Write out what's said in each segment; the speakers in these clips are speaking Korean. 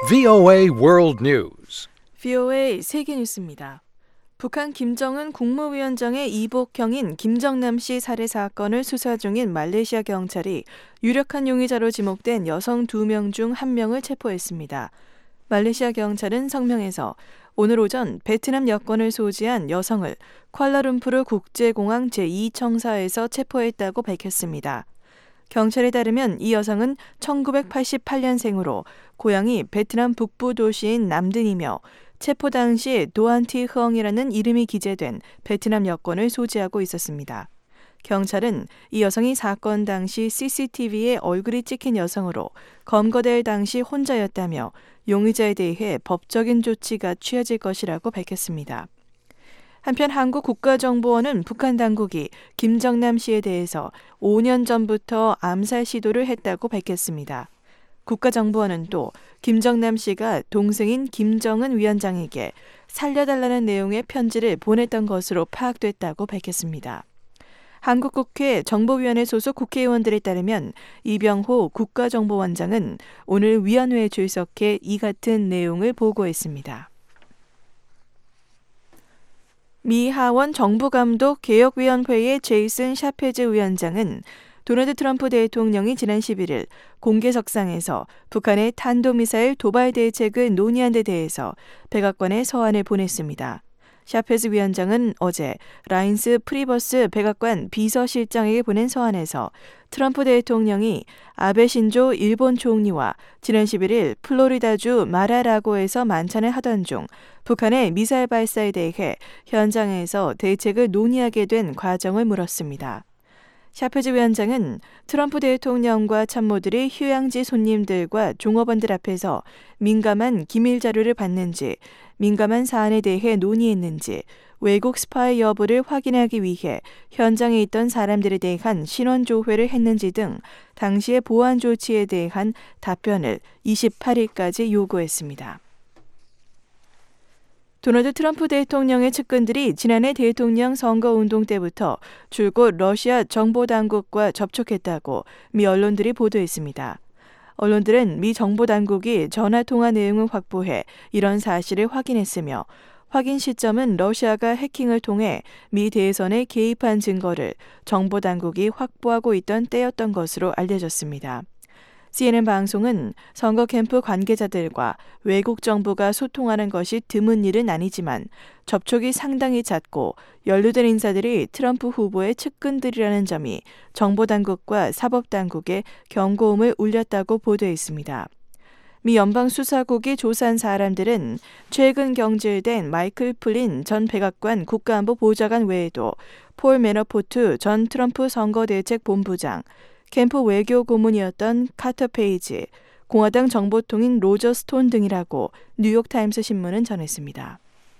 VOA World News. VOA 세계 뉴스입니다. 북한 김정은 국무위원장의 이복형인 김정남 씨 살해 사건을 수사 중인 말레이시아 경찰이 유력한 용의자로 지목된 여성 2명 중 1명을 체포했습니다. 말레이시아 경찰은 성명에서 오늘 오전 베트남 여권을 소지한 여성을 쿠알라룸푸르 국제공항 제2청사에서 체포했다고 밝혔습니다. 경찰에 따르면 이 여성은 1988년생으로 고향이 베트남 북부 도시인 남든이며 체포 당시 도안티 흐엉이라는 이름이 기재된 베트남 여권을 소지하고 있었습니다. 경찰은 이 여성이 사건 당시 CCTV에 얼굴이 찍힌 여성으로 검거될 당시 혼자였다며 용의자에 대해 법적인 조치가 취해질 것이라고 밝혔습니다. 한편 한국 국가정보원은 북한 당국이 김정남 씨에 대해서 5년 전부터 암살 시도를 했다고 밝혔습니다. 국가정보원은 또 김정남 씨가 동생인 김정은 위원장에게 살려달라는 내용의 편지를 보냈던 것으로 파악됐다고 밝혔습니다. 한국국회 정보위원회 소속 국회의원들에 따르면 이병호 국가정보원장은 오늘 위원회에 출석해 이 같은 내용을 보고했습니다. 미 하원 정부감독 개혁위원회의 제이슨 샤페즈 위원장은 도널드 트럼프 대통령이 지난 11일 공개석상에서 북한의 탄도미사일 도발 대책을 논의한 데 대해서 백악관에 서한을 보냈습니다. 샤페즈 위원장은 어제 라인스 프리버스 백악관 비서실장에게 보낸 서한에서 트럼프 대통령이 아베 신조 일본 총리와 지난 11일 플로리다주 마라라고에서 만찬을 하던 중 북한의 미사일 발사에 대해 현장에서 대책을 논의하게 된 과정을 물었습니다. 샤페즈 위원장은 트럼프 대통령과 참모들이 휴양지 손님들과 종업원들 앞에서 민감한 기밀 자료를 받는지, 민감한 사안에 대해 논의했는지, 외국 스파이 여부를 확인하기 위해 현장에 있던 사람들에 대한 신원 조회를 했는지 등 당시의 보안 조치에 대한 답변을 28일까지 요구했습니다. 도널드 트럼프 대통령의 측근들이 지난해 대통령 선거운동 때부터 줄곧 러시아 정보당국과 접촉했다고 미 언론들이 보도했습니다. 언론들은 미 정보당국이 전화통화 내용을 확보해 이런 사실을 확인했으며 확인 시점은 러시아가 해킹을 통해 미 대선에 개입한 증거를 정보당국이 확보하고 있던 때였던 것으로 알려졌습니다. CNN 방송은 선거 캠프 관계자들과 외국 정부가 소통하는 것이 드문 일은 아니지만 접촉이 상당히 잦고 연루된 인사들이 트럼프 후보의 측근들이라는 점이 정보당국과 사법당국에 경고음을 울렸다고 보도했습니다. 미 연방수사국이 조사한 사람들은 최근 경질된 마이클 플린 전 백악관 국가안보보좌관 외에도 폴 매너포트 전 트럼프 선거대책본부장, 캠프 외교 고문이었던 카터 페이지, 공화당 정보통인 로저 스톤 등이라고 뉴욕타임스 신문은 전했습니다.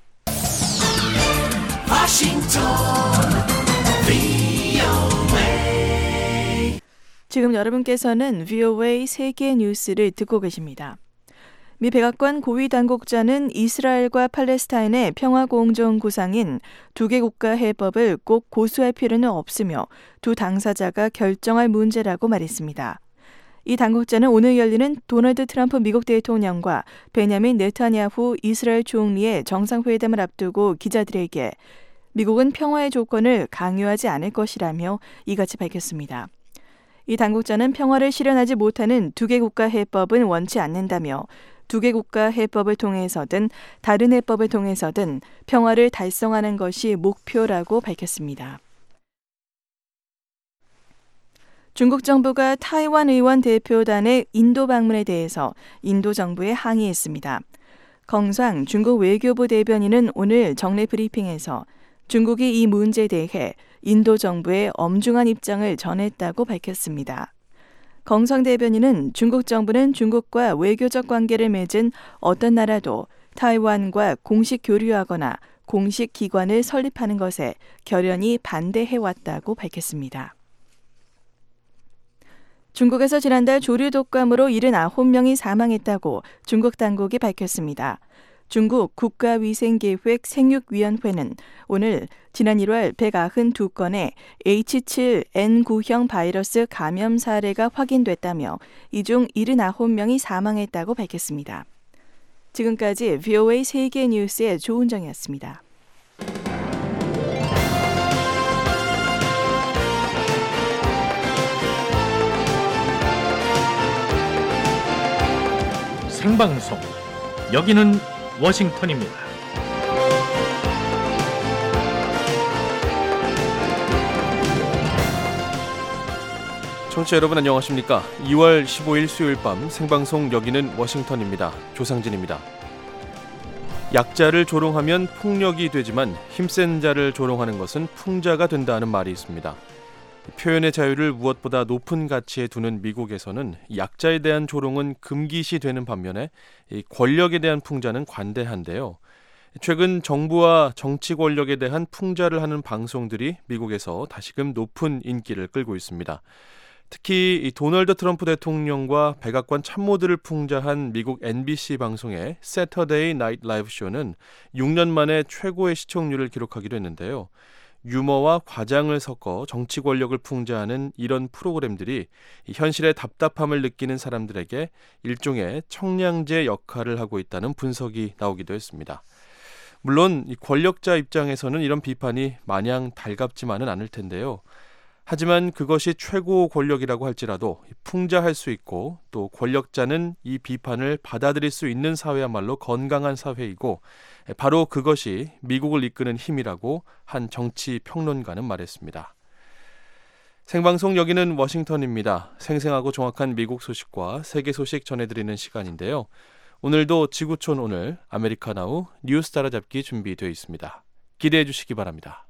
지금 여러분께서는 VOA 세계 뉴스를 듣고 계십니다. 미 백악관 고위 당국자는 이스라엘과 팔레스타인의 평화공정 구상인 두 개 국가 해법을 꼭 고수할 필요는 없으며 두 당사자가 결정할 문제라고 말했습니다. 이 당국자는 오늘 열리는 도널드 트럼프 미국 대통령과 베냐민 네타냐후 이스라엘 총리의 정상회담을 앞두고 기자들에게 미국은 평화의 조건을 강요하지 않을 것이라며 이같이 밝혔습니다. 이 당국자는 평화를 실현하지 못하는 두 개 국가 해법은 원치 않는다며 두 개 국가 해법을 통해서든 다른 해법을 통해서든 평화를 달성하는 것이 목표라고 밝혔습니다. 중국 정부가 타이완 의원 대표단의 인도 방문에 대해서 인도 정부에 항의했습니다. 耿상 중국 외교부 대변인은 오늘 정례 브리핑에서 중국이 이 문제에 대해 인도 정부에 엄중한 입장을 전했다고 밝혔습니다. 耿상 대변인은 중국 정부는 중국과 외교적 관계를 맺은 어떤 나라도 타이완과 공식 교류하거나 공식 기관을 설립하는 것에 결연히 반대해왔다고 밝혔습니다. 중국에서 지난달 조류 독감으로 79명이 사망했다고 중국 당국이 밝혔습니다. 중국 국가위생계획 생육위원회는 오늘 지난 1월 192건의 H7N9형 바이러스 감염 사례가 확인됐다며 이 중 79명이 사망했다고 밝혔습니다. 지금까지 VOA 세계 뉴스의 조은정이었습니다. 생방송 여기는 워싱턴입니다. 청취자 여러분 안녕하십니까? 2월 15일 수요일 밤 생방송 여기는 워싱턴입니다. 조상진입니다. 약자를 조롱하면 폭력이 되지만 힘센 자를 조롱하는 것은 풍자가 된다는 말이 있습니다. 표현의 자유를 무엇보다 높은 가치에 두는 미국에서는 약자에 대한 조롱은 금기시 되는 반면에 권력에 대한 풍자는 관대한데요. 최근 정부와 정치 권력에 대한 풍자를 하는 방송들이 미국에서 다시금 높은 인기를 끌고 있습니다. 특히 도널드 트럼프 대통령과 백악관 참모들을 풍자한 미국 NBC 방송의 Saturday Night Live 쇼는 6년 만에 최고의 시청률을 기록하기도 했는데요. 유머와 과장을 섞어 정치 권력을 풍자하는 이런 프로그램들이 현실의 답답함을 느끼는 사람들에게 일종의 청량제 역할을 하고 있다는 분석이 나오기도 했습니다. 물론 권력자 입장에서는 이런 비판이 마냥 달갑지만은 않을 텐데요. 하지만 그것이 최고 권력이라고 할지라도 풍자할 수 있고 또 권력자는 이 비판을 받아들일 수 있는 사회야말로 건강한 사회이고 바로 그것이 미국을 이끄는 힘이라고 한 정치 평론가는 말했습니다. 생방송 여기는 워싱턴입니다. 생생하고 정확한 미국 소식과 세계 소식 전해드리는 시간인데요. 오늘도 지구촌 오늘 아메리카나우 뉴스 따라잡기 준비되어 있습니다. 기대해 주시기 바랍니다.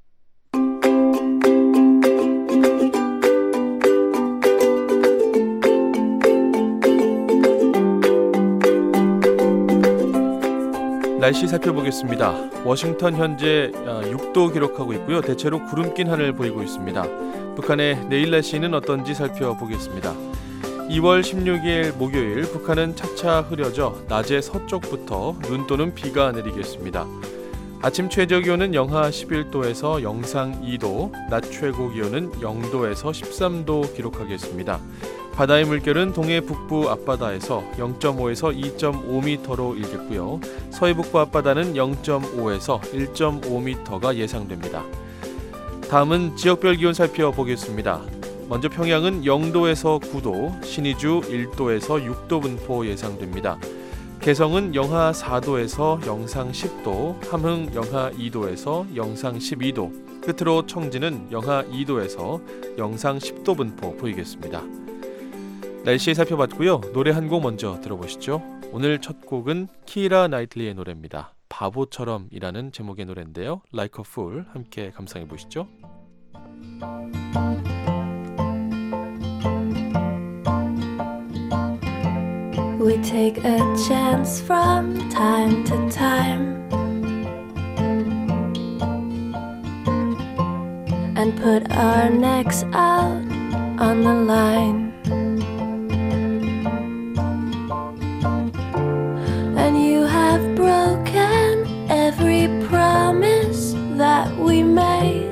날씨 살펴보겠습니다. 워싱턴 현재 6도 기록하고 있고요. 대체로 구름 낀 하늘 보이고 있습니다. 북한의 내일 날씨는 어떤지 살펴보겠습니다. 2월 16일 목요일 북한은 차차 흐려져 낮에 서쪽부터 눈 또는 비가 내리겠습니다. 아침 최저 기온은 영하 11도에서 영상 2도, 낮 최고 기온은 0도에서 13도 기록하겠습니다. 바다의 물결은 동해 북부 앞바다에서 0.5에서 2.5m로 일겠고요. 서해 북부 앞바다는 0.5에서 1.5m가 예상됩니다. 다음은 지역별 기온 살펴보겠습니다. 먼저 평양은 0도에서 9도, 신의주 1도에서 6도 분포 예상됩니다. 개성은 영하 4도에서 영상 10도, 함흥 영하 2도에서 영상 12도, 끝으로 청진은 영하 2도에서 영상 10도 분포 보이겠습니다. 날씨 살펴봤고요. 노래 한 곡 먼저 들어보시죠. 오늘 첫 곡은 키라 나이틀리의 노래입니다. 바보처럼이라는 제목의 노래인데요. Like a Fool 함께 감상해 보시죠. We take a chance from time to time and put our necks out on the line. And you have broken every promise that we made.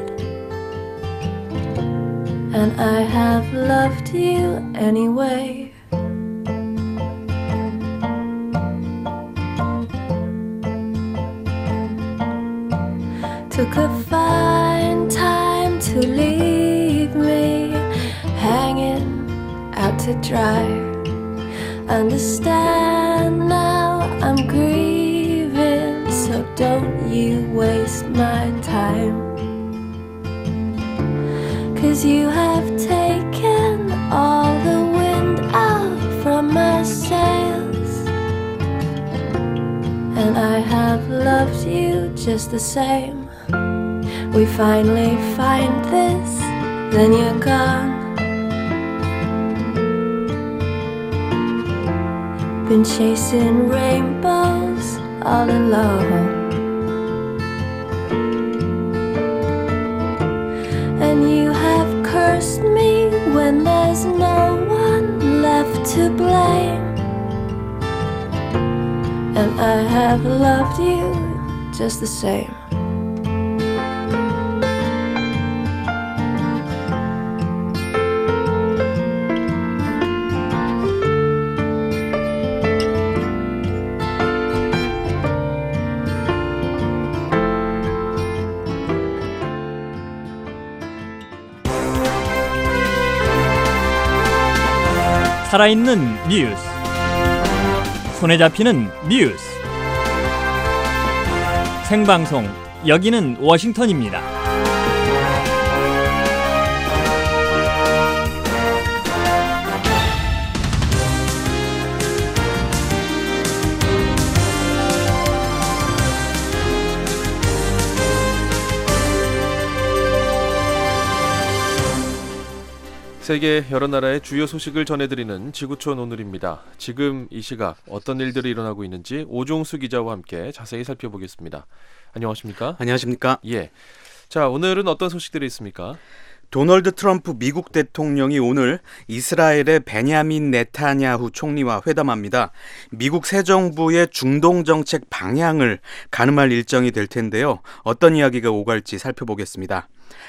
And I have loved you anyway. Took a fine time to leave me hanging out to dry. Understand now I'm grieving, so don't you waste my time. 'Cause you have taken all the wind out from my sails, and I have loved you just the same. We finally find this, then you're gone. Been chasing rainbows all alone, and you have cursed me when there's no one left to blame. And I have loved you just the same. 살아있는 뉴스, 손에 잡히는 뉴스, 생방송, 여기는 워싱턴입니다. 세계 여러 나라의 주요 소식을 전해드리는 지구촌 오늘입니다. 지금 이 시각 어떤 일들이 일어나고 있는지 오종수 기자와 함께 자세히 살펴보겠습니다. 안녕하십니까? 안녕하십니까? 예. 자, 오늘은 어떤 소식들이 있습니까? 도널드 트럼프 미국 대통령이 오늘 이스라엘의 베냐민 네타냐후 총리와 회담합니다. 미국 새 정부의 중동 정책 방향을 가늠할 일정이 될 텐데요. 어떤 이야기가 오갈지 살펴보겠습니다.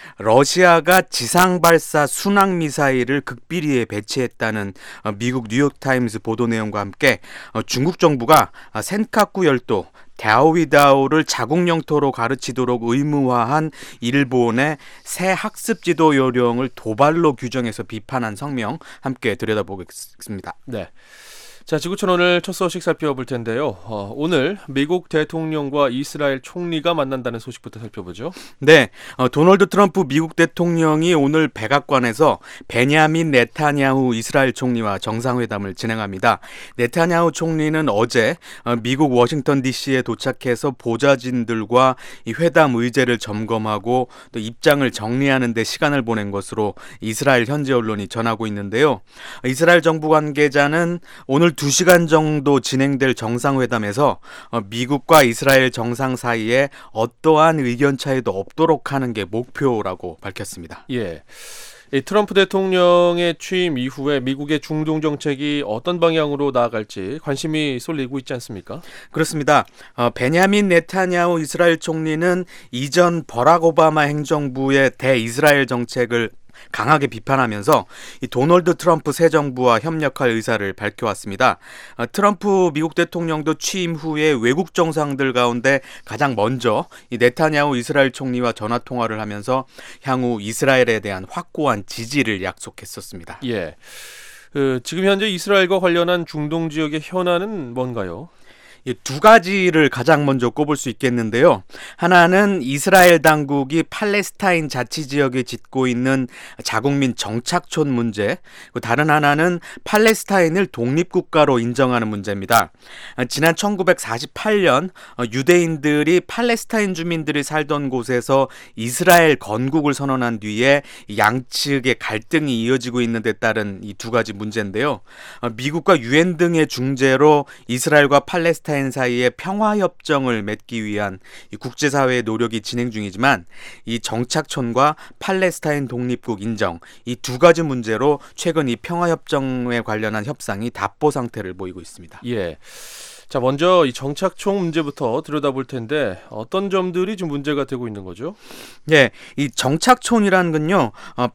러시아가 지상발사 순항미사일을 극비리에 배치했다는 미국 뉴욕타임스 보도 내용과 함께 중국 정부가 센카쿠 열도 갸오위다오를 자국 영토로 가르치도록 의무화한 일본의 새 학습 지도 요령을 도발로 규정해서 비판한 성명 함께 들여다보겠습니다. 네. 자, 지구촌 오늘 첫 소식 살펴볼 텐데요. 오늘 미국 대통령과 이스라엘 총리가 만난다는 소식부터 살펴보죠. 네, 도널드 트럼프 미국 대통령이 오늘 백악관에서 베냐민 네타냐후 이스라엘 총리와 정상회담을 진행합니다. 네타냐후 총리는 어제 미국 워싱턴 DC에 도착해서 보좌진들과 이 회담 의제를 점검하고 또 입장을 정리하는 데 시간을 보낸 것으로 이스라엘 현지 언론이 전하고 있는데요. 이스라엘 정부 관계자는 오늘 2시간 정도 진행될 정상회담에서 미국과 이스라엘 정상 사이에 어떠한 의견 차이도 없도록 하는 게 목표라고 밝혔습니다. 예. 이 트럼프 대통령의 취임 이후에 미국의 중동 정책이 어떤 방향으로 나아갈지 관심이 쏠리고 있지 않습니까? 그렇습니다. 베냐민 네타냐후 이스라엘 총리는 이전 버락 오바마 행정부의 대이스라엘 정책을 강하게 비판하면서 이 도널드 트럼프 새 정부와 협력할 의사를 밝혀왔습니다. 트럼프 미국 대통령도 취임 후에 외국 정상들 가운데 가장 먼저 이 네타냐후 이스라엘 총리와 전화 통화를 하면서 향후 이스라엘에 대한 확고한 지지를 약속했었습니다. 예. 지금 현재 이스라엘과 관련한 중동 지역의 현안은 뭔가요? 이 두 가지를 가장 먼저 꼽을 수 있겠는데요. 하나는 이스라엘 당국이 팔레스타인 자치지역에 짓고 있는 자국민 정착촌 문제, 다른 하나는 팔레스타인을 독립국가로 인정하는 문제입니다. 지난 1948년 유대인들이 팔레스타인 주민들이 살던 곳에서 이스라엘 건국을 선언한 뒤에 양측의 갈등이 이어지고 있는 데 따른 이 두 가지 문제인데요. 미국과 유엔 등의 중재로 이스라엘과 팔레스타인 사이에 평화협정을 맺기 위한 이 국제사회의 노력이 진행 중이지만 이 정착촌과 팔레스타인 독립국 인정 이 두 가지 문제로 최근 이 평화협정에 관련한 협상이 답보 상태를 보이고 있습니다. 예. 자, 먼저 이 정착촌 문제부터 들여다볼 텐데 어떤 점들이 좀 문제가 되고 있는 거죠? 네, 이 정착촌이라는 건요,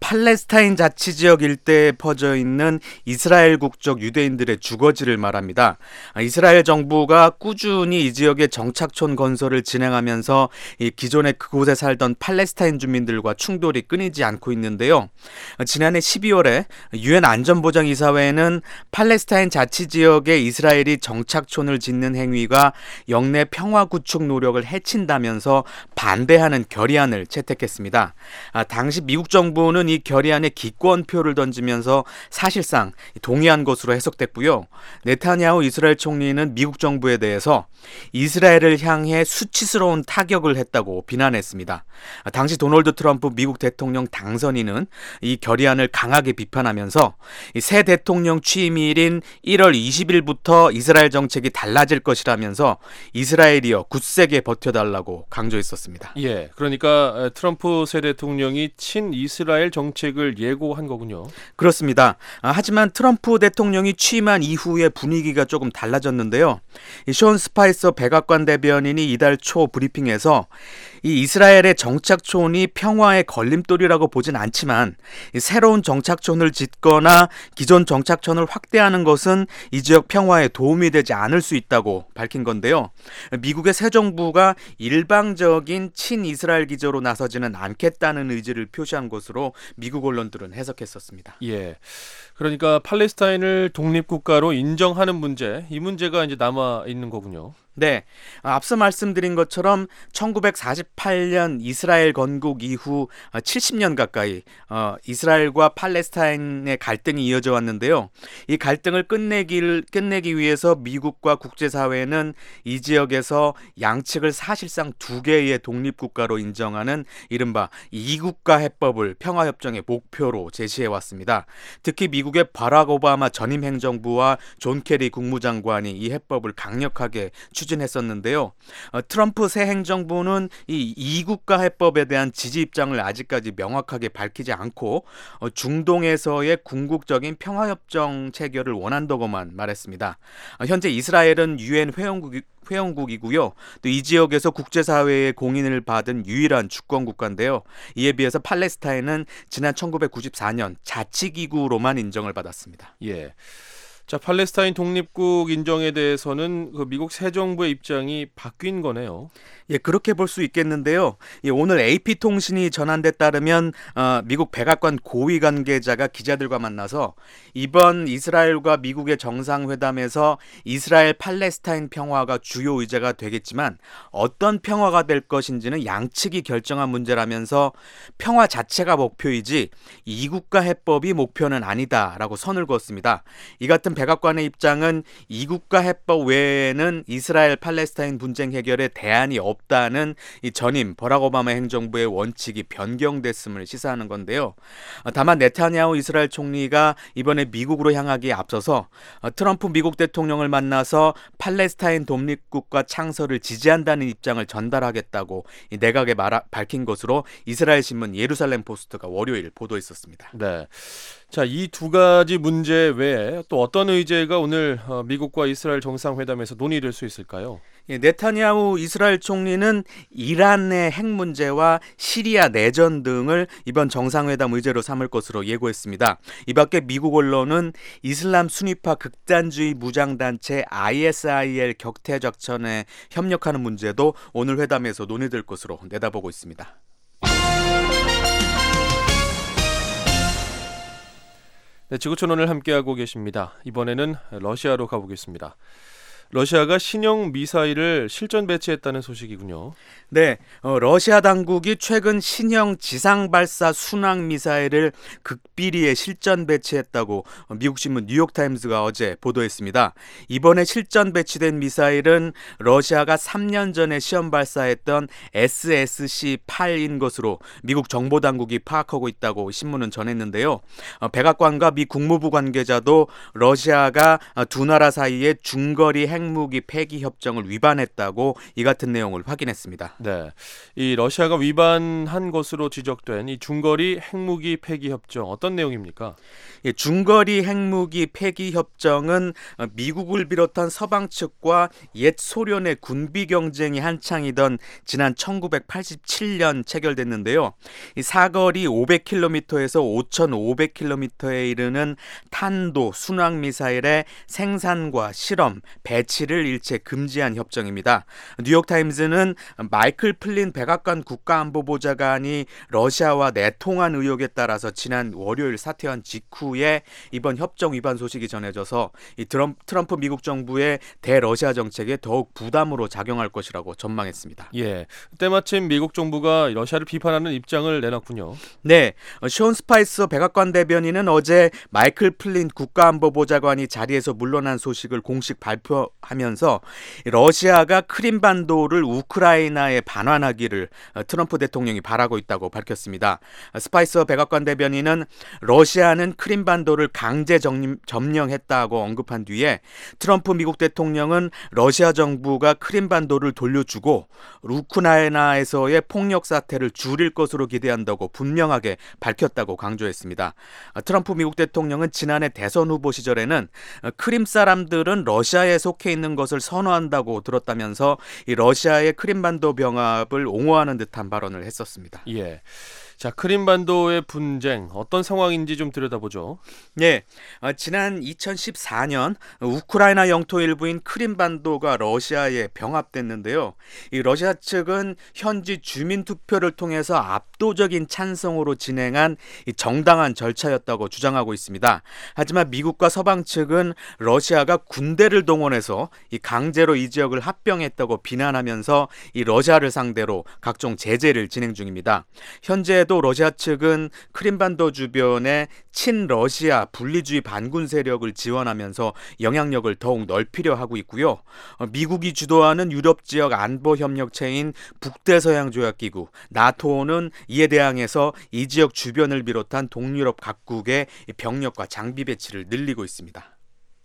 팔레스타인 자치지역 일대에 퍼져 있는 이스라엘 국적 유대인들의 주거지를 말합니다. 이스라엘 정부가 꾸준히 이 지역의 정착촌 건설을 진행하면서 이 기존에 그곳에 살던 팔레스타인 주민들과 충돌이 끊이지 않고 있는데요. 지난해 12월에 유엔 안전보장이사회는 팔레스타인 자치지역에 이스라엘이 정착촌을 짓는 행위가 영내 평화 구축 노력을 해친다면서 반대하는 결의안을 채택했습니다. 당시 미국 정부는 이 결의안에 기권표를 던지면서 사실상 동의한 것으로 해석됐고요. 네타냐후 이스라엘 총리는 미국 정부에 대해서 이스라엘을 향해 수치스러운 타격을 했다고 비난했습니다. 당시 도널드 트럼프 미국 대통령 당선인은 이 결의안을 강하게 비판하면서 새 대통령 취임일인 1월 20일부터 이스라엘 정책이 달라질 것이라면서 이스라엘이여 굳세게 버텨달라고 강조했었습니다. 예, 그러니까 트럼프 새 대통령이 친이스라엘 정책을 예고한 거군요. 그렇습니다. 하지만 트럼프 대통령이 취임한 이후에 분위기가 조금 달라졌는데요. 션 스파이서 백악관 대변인이 이달 초 브리핑에서 이 이스라엘의 정착촌이 평화의 걸림돌이라고 보진 않지만 이 새로운 정착촌을 짓거나 기존 정착촌을 확대하는 것은 이 지역 평화에 도움이 되지 않을 수 있다고 밝힌 건데요. 미국의 새 정부가 일방적인 친이스라엘 기조로 나서지는 않겠다는 의지를 표시한 것으로 미국 언론들은 해석했었습니다. 예. 그러니까 팔레스타인을 독립국가로 인정하는 문제, 이 문제가 이제 남아 있는 거군요. 네, 앞서 말씀드린 것처럼 1948년 이스라엘 건국 이후 70년 가까이 이스라엘과 팔레스타인의 갈등이 이어져 왔는데요. 이 갈등을 끝내기 위해서 미국과 국제사회는 이 지역에서 양측을 사실상 두 개의 독립국가로 인정하는 이른바 이국가 해법을 평화협정의 목표로 제시해왔습니다. 특히 미국의 바락 오바마 전임 행정부와 존 케리 국무장관이 이 해법을 강력하게 추진했었는데요. 트럼프 새 행정부는 이 이국가 해법에 대한 지지 입장을 아직까지 명확하게 밝히지 않고 중동에서의 궁극적인 평화협정 체결을 원한다고만 말했습니다. 현재 이스라엘은 유엔 회원국이고요. 또 이 지역에서 국제사회의 공인을 받은 유일한 주권국가인데요. 이에 비해서 팔레스타인은 지난 1994년 자치기구로만 인정을 받았습니다. 예. 자, 팔레스타인 독립국 인정에 대해서는 그 미국 새 정부의 입장이 바뀐 거네요. 예, 그렇게 볼 수 있겠는데요. 오늘 AP통신이 전한 데 따르면 미국 백악관 고위 관계자가 기자들과 만나서 이번 이스라엘과 미국의 정상회담에서 이스라엘 팔레스타인 평화가 주요 의제가 되겠지만 어떤 평화가 될 것인지는 양측이 결정한 문제라면서 평화 자체가 목표이지 이국가 해법이 목표는 아니다라고 선을 그었습니다. 이 같은 백악관의 입장은 이국가 해법 외에는 이스라엘 팔레스타인 분쟁 해결에 대안이 없다는 이 전임 버락 오바마 행정부의 원칙이 변경됐음을 시사하는 건데요. 다만 네타냐후 이스라엘 총리가 이번에 미국으로 향하기에 앞서서 트럼프 미국 대통령을 만나서 팔레스타인 독립국가 창설을 지지한다는 입장을 전달하겠다고 이 내각에 밝힌 것으로 이스라엘 신문 예루살렘 포스트가 월요일 보도했었습니다. 네. 자, 이 두 가지 문제 외에 또 어떤 의제가 오늘 미국과 이스라엘 정상회담에서 논의될 수 있을까요? 예, 네타냐후 이스라엘 총리는 이란의 핵 문제와 시리아 내전 등을 이번 정상회담 의제로 삼을 것으로 예고했습니다. 이 밖에 미국 언론은 이슬람 순위파 극단주의 무장단체 ISIL 격퇴 작전에 협력하는 문제도 오늘 회담에서 논의될 것으로 내다보고 있습니다. 네, 지구촌오늘 함께하고 계십니다. 이번에는 러시아로 가보겠습니다. 러시아가 신형 미사일을 실전 배치했다는 소식이군요. 네, 러시아 당국이 최근 신형 지상발사 순항 미사일을 극비리에 실전 배치했다고 미국 신문 뉴욕타임스가 어제 보도했습니다. 이번에 실전 배치된 미사일은 러시아가 3년 전에 시험 발사했던 SSC-8인 것으로 미국 정보당국이 파악하고 있다고 신문은 전했는데요. 백악관과 미 국무부 관계자도 러시아가 두 나라 사이에 중거리 핵무기 폐기 협정을 위반했다고 이 같은 내용을 확인했습니다. 네, 이 러시아가 위반한 것으로 지적된 이 중거리 핵무기 폐기 협정 어떤 내용입니까? 예, 중거리 핵무기 폐기 협정은 미국을 비롯한 서방 측과 옛 소련의 군비 경쟁이 한창이던 지난 1987년 체결됐는데요. 이 사거리 500km에서 5,500km에 이르는 탄도 순항 미사일의 생산과 실험, 배치를 일체 금지한 협정입니다. 뉴욕타임즈는 마이클 플린 백악관 국가안보보좌관이 러시아와 내통한 의혹에 따라서 지난 월요일 사퇴한 직후에 이번 협정 위반 소식이 전해져서 이 트럼프 미국 정부의 대러시아 정책에 더욱 부담으로 작용할 것이라고 전망했습니다. 예, 때마침 미국 정부가 러시아를 비판하는 입장을 내놨군요. 네, 션 스파이서 백악관 대변인은 어제 마이클 플린 국가안보보좌관이 자리에서 물러난 소식을 공식 발표하면서 러시아가 크림반도를 우크라이나에 반환하기를 트럼프 대통령이 바라고 있다고 밝혔습니다. 스파이서 백악관 대변인은 러시아는 크림반도를 강제 점령했다고 언급한 뒤에 트럼프 미국 대통령은 러시아 정부가 크림반도를 돌려주고 우크라이나에서의 폭력 사태를 줄일 것으로 기대한다고 분명하게 밝혔다고 강조했습니다. 트럼프 미국 대통령은 지난해 대선 후보 시절에는 크림 사람들은 러시아에 속해 있는 것을 선호한다고 들었다면서 이 러시아의 크림반도 병합을 옹호하는 듯한 발언을 했었습니다. 예. 자, 크림반도의 분쟁 어떤 상황인지 좀 들여다보죠. 네, 지난 2014년 우크라이나 영토 일부인 크림반도가 러시아에 병합됐는데요. 이 러시아 측은 현지 주민 투표를 통해서 압도적인 찬성으로 진행한 이 정당한 절차였다고 주장하고 있습니다. 하지만 미국과 서방 측은 러시아가 군대를 동원해서 이 강제로 이 지역을 합병했다고 비난하면서 이 러시아를 상대로 각종 제재를 진행 중입니다. 현재도 러시아 측은 크림반도 주변에 친러시아 분리주의 반군 세력을 지원하면서 영향력을 더욱 넓히려 하고 있고요. 미국이 주도하는 유럽 지역 안보 협력체인 북대서양조약기구 나토는 이에 대항해서 이 지역 주변을 비롯한 동유럽 각국의 병력과 장비 배치를 늘리고 있습니다.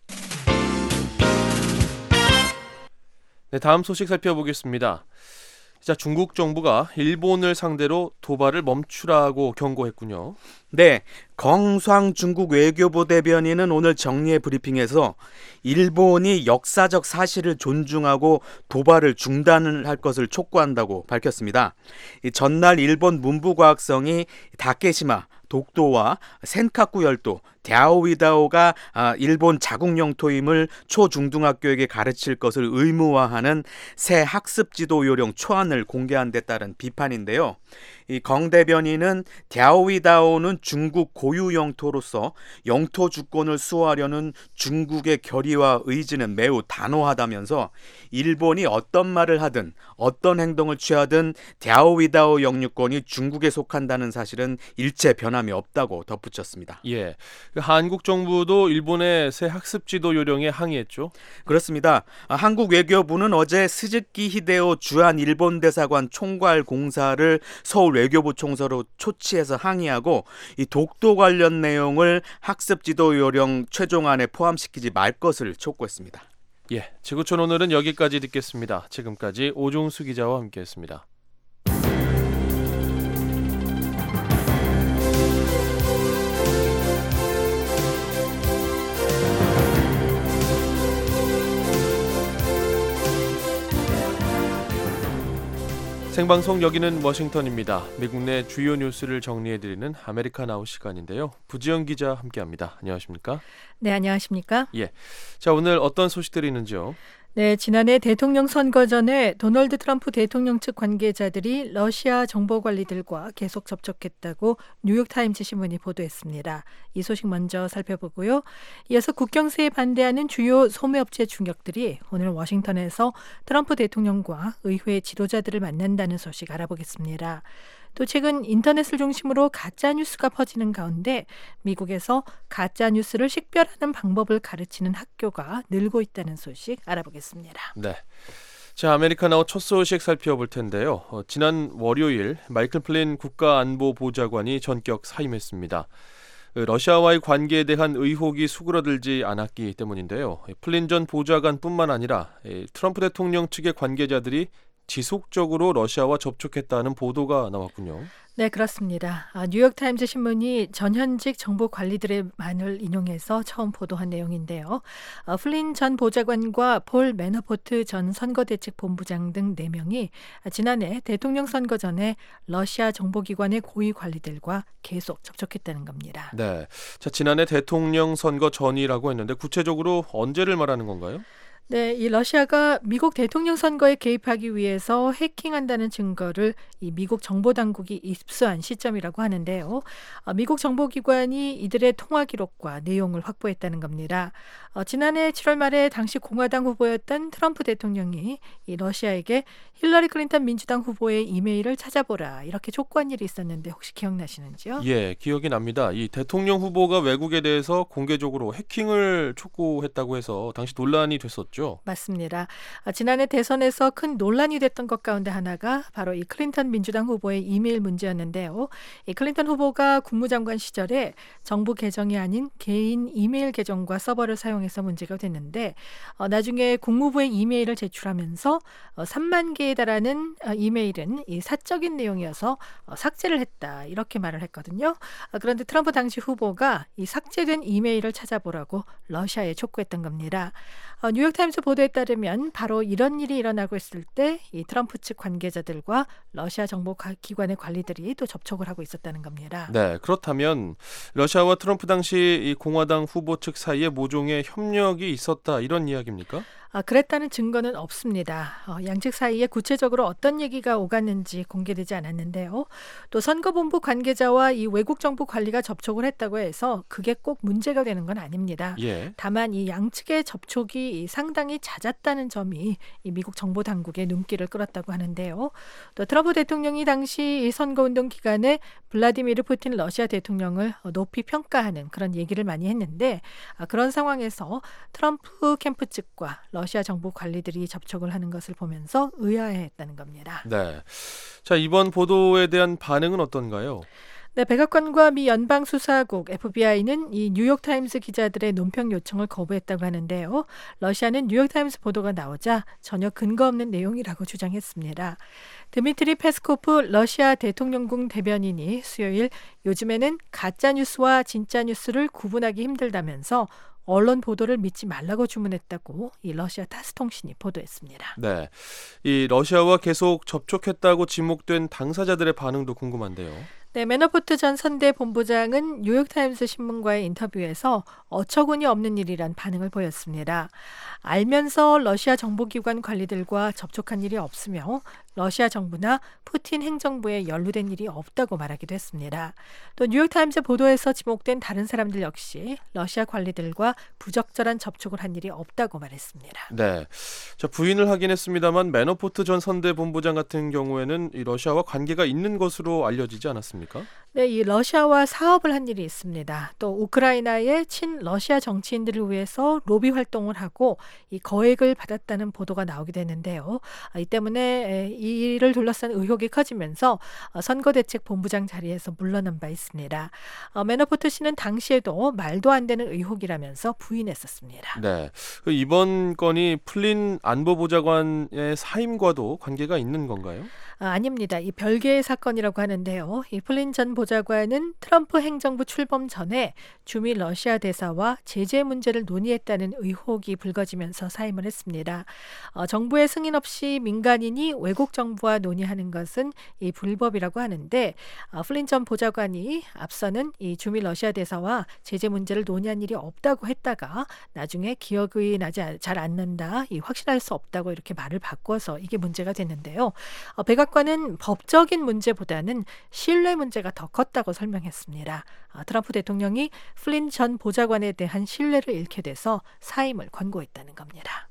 네, 다음 소식 살펴보겠습니다. 자, 중국 정부가 일본을 상대로 도발을 멈추라고 경고했군요. 네, 경상 중국 외교부 대변인은 오늘 정례 브리핑에서 일본이 역사적 사실을 존중하고 도발을 중단을 할 것을 촉구한다고 밝혔습니다. 전날 일본 문부과학성이 다케시마, 독도와 센카쿠 열도, 랴오위다오가 일본 자국 영토임을 초중등학교에게 가르칠 것을 의무화하는 새 학습지도 요령 초안을 공개한 데 따른 비판인데요. 이 경 대변인은 랴오위다오는 중국 고유 영토로서 영토 주권을 수호하려는 중국의 결의와 의지는 매우 단호하다면서 일본이 어떤 말을 하든 어떤 행동을 취하든 랴오위다오 영유권이 중국에 속한다는 사실은 일체 변함이 없다고 덧붙였습니다. 예, 한국 정부도 일본의 새 학습지도 요령에 항의했죠. 그렇습니다. 한국 외교부는 어제 스즈키 히데오 주한 일본 대사관 총괄 공사를 서울 외교부 총서로 초치해서 항의하고 이 독도 관련 내용을 학습지도 요령 최종안에 포함시키지 말 것을 촉구했습니다. 예, 지구촌 오늘은 여기까지 듣겠습니다. 지금까지 오종수 기자와 함께했습니다. 생방송 여기는 워싱턴입니다. 미국 내 주요 뉴스를 정리해드리는 아메리카 나우 시간인데요. 부지영 기자 함께합니다. 안녕하십니까? 네, 안녕하십니까? 예. 자, 오늘 어떤 소식들이 있는지요? 네, 지난해 대통령 선거 전에 도널드 트럼프 대통령 측 관계자들이 러시아 정보관리들과 계속 접촉했다고 뉴욕타임즈 신문이 보도했습니다. 이 소식 먼저 살펴보고요. 이어서 국경세에 반대하는 주요 소매업체 중역들이 오늘 워싱턴에서 트럼프 대통령과 의회 지도자들을 만난다는 소식 알아보겠습니다. 또 최근 인터넷을 중심으로 가짜뉴스가 퍼지는 가운데 미국에서 가짜뉴스를 식별하는 방법을 가르치는 학교가 늘고 있다는 소식 알아보겠습니다. 네. 자, 아메리카나우 첫 소식 살펴볼 텐데요. 지난 월요일 마이클 플린 국가안보보좌관이 전격 사임했습니다. 러시아와의 관계에 대한 의혹이 수그러들지 않았기 때문인데요. 플린 전 보좌관뿐만 아니라 트럼프 대통령 측의 관계자들이 지속적으로 러시아와 접촉했다는 보도가 나왔군요. 네, 그렇습니다. 뉴욕타임즈 신문이 전현직 정보 관리들의 말을 인용해서 처음 보도한 내용인데요. 플린 전 보좌관과 폴 매너포트 전 선거대책본부장 등 4명이 지난해 대통령 선거 전에 러시아 정보기관의 고위 관리들과 계속 접촉했다는 겁니다. 네, 자, 지난해 대통령 선거 전이라고 했는데 구체적으로 언제를 말하는 건가요? 네, 이 러시아가 미국 대통령 선거에 개입하기 위해서 해킹한다는 증거를 이 미국 정보당국이 입수한 시점이라고 하는데요. 미국 정보기관이 이들의 통화 기록과 내용을 확보했다는 겁니다. 지난해 7월 말에 당시 공화당 후보였던 트럼프 대통령이 이 러시아에게 힐러리 클린턴 민주당 후보의 이메일을 찾아보라 이렇게 촉구한 일이 있었는데 혹시 기억나시는지요? 예, 기억이 납니다. 이 대통령 후보가 외국에 대해서 공개적으로 해킹을 촉구했다고 해서 당시 논란이 됐었죠. 맞습니다. 지난해 대선에서 큰 논란이 됐던 것 가운데 하나가 바로 이 클린턴 민주당 후보의 이메일 문제였는데요. 이 클린턴 후보가 국무장관 시절에 정부 계정이 아닌 개인 이메일 계정과 서버를 사용해서 문제가 됐는데 나중에 국무부에 이메일을 제출하면서 3만 개에 달하는 이메일은 이 사적인 내용이어서 삭제를 했다 이렇게 말을 했거든요. 그런데 트럼프 당시 후보가 이 삭제된 이메일을 찾아보라고 러시아에 촉구했던 겁니다. 뉴욕타임즈 뉴욕타임스 보도에 따르면 바로 이런 일이 일어나고 있을 때 이 트럼프 측 관계자들과 러시아 정보 기관의 관리들이 또 접촉을 하고 있었다는 겁니다. 네, 그렇다면 러시아와 트럼프 당시 이 공화당 후보 측 사이에 모종의 협력이 있었다 이런 이야기입니까? 그랬다는 증거는 없습니다. 양측 사이에 구체적으로 어떤 얘기가 오갔는지 공개되지 않았는데요. 또 선거본부 관계자와 이 외국 정부 관리가 접촉을 했다고 해서 그게 꼭 문제가 되는 건 아닙니다. 예. 다만 이 양측의 접촉이 상당히 잦았다는 점이 이 미국 정보 당국의 눈길을 끌었다고 하는데요. 또 트럼프 대통령이 당시 이 선거운동 기간에 블라디미르 푸틴 러시아 대통령을 높이 평가하는 그런 얘기를 많이 했는데 그런 상황에서 트럼프 캠프 측과 러시아 정부 관리들이 접촉을 하는 것을 보면서 의아해했다는 겁니다. 네. 자, 이번 보도에 대한 반응은 어떤가요? 네, 백악관과 미 연방수사국 FBI는 이 뉴욕타임스 기자들의 논평 요청을 거부했다고 하는데요. 러시아는 뉴욕타임스 보도가 나오자 전혀 근거 없는 내용이라고 주장했습니다. 드미트리 페스코프 러시아 대통령궁 대변인이 수요일 요즘에는 가짜뉴스와 진짜뉴스를 구분하기 힘들다면서 언론 보도를 믿지 말라고 주문했다고 이 러시아 타스 통신이 보도했습니다. 네, 이 러시아와 계속 접촉했다고 지목된 당사자들의 반응도 궁금한데요. 네, 매너포트 전 선대 본부장은 뉴욕타임스 신문과의 인터뷰에서 어처구니 없는 일이란 반응을 보였습니다. 알면서 러시아 정보기관 관리들과 접촉한 일이 없으며 러시아 정부나 푸틴 행정부에 연루된 일이 없다고 말하기도 했습니다. 또 뉴욕타임스 보도에서 지목된 다른 사람들 역시 러시아 관리들과 부적절한 접촉을 한 일이 없다고 말했습니다. 네, 자, 부인을 하긴 했습니다만 매너포트 전 선대 본부장 같은 경우에는 이 러시아와 관계가 있는 것으로 알려지지 않았습니까? 네, 이 러시아와 사업을 한 일이 있습니다. 또 우크라이나의 친러시아 정치인들을 위해서 로비 활동을 하고 이 거액을 받았다는 보도가 나오게 되는데요. 이 때문에 이 일을 둘러싼 의혹이 커지면서 선거대책본부장 자리에서 물러난 바 있습니다. 매너포트 씨는 당시에도 말도 안 되는 의혹이라면서 부인했었습니다. 네, 이번 건이 플린 안보보좌관의 사임과도 관계가 있는 건가요? 아닙니다. 이 별개의 사건이라고 하는데요. 이 플린 전 보좌관은 트럼프 행정부 출범 전에 주미 러시아 대사와 제재 문제를 논의했다는 의혹이 불거지면서 사임을 했습니다. 정부의 승인 없이 민간인이 외국 정부와 논의하는 것은 이 불법이라고 하는데 플린 전 보좌관이 앞서는 이 주미 러시아 대사와 제재 문제를 논의한 일이 없다고 했다가 나중에 기억이 나지 잘 않는다, 이 확실할 수 없다고 이렇게 말을 바꿔서 이게 문제가 됐는데요. 백악관은 법적인 문제보다는 신뢰 문제가 더 컸다고 설명했습니다. 트럼프 대통령이 플린 전 보좌관에 대한 신뢰를 잃게 돼서 사임을 권고했다는 겁니다.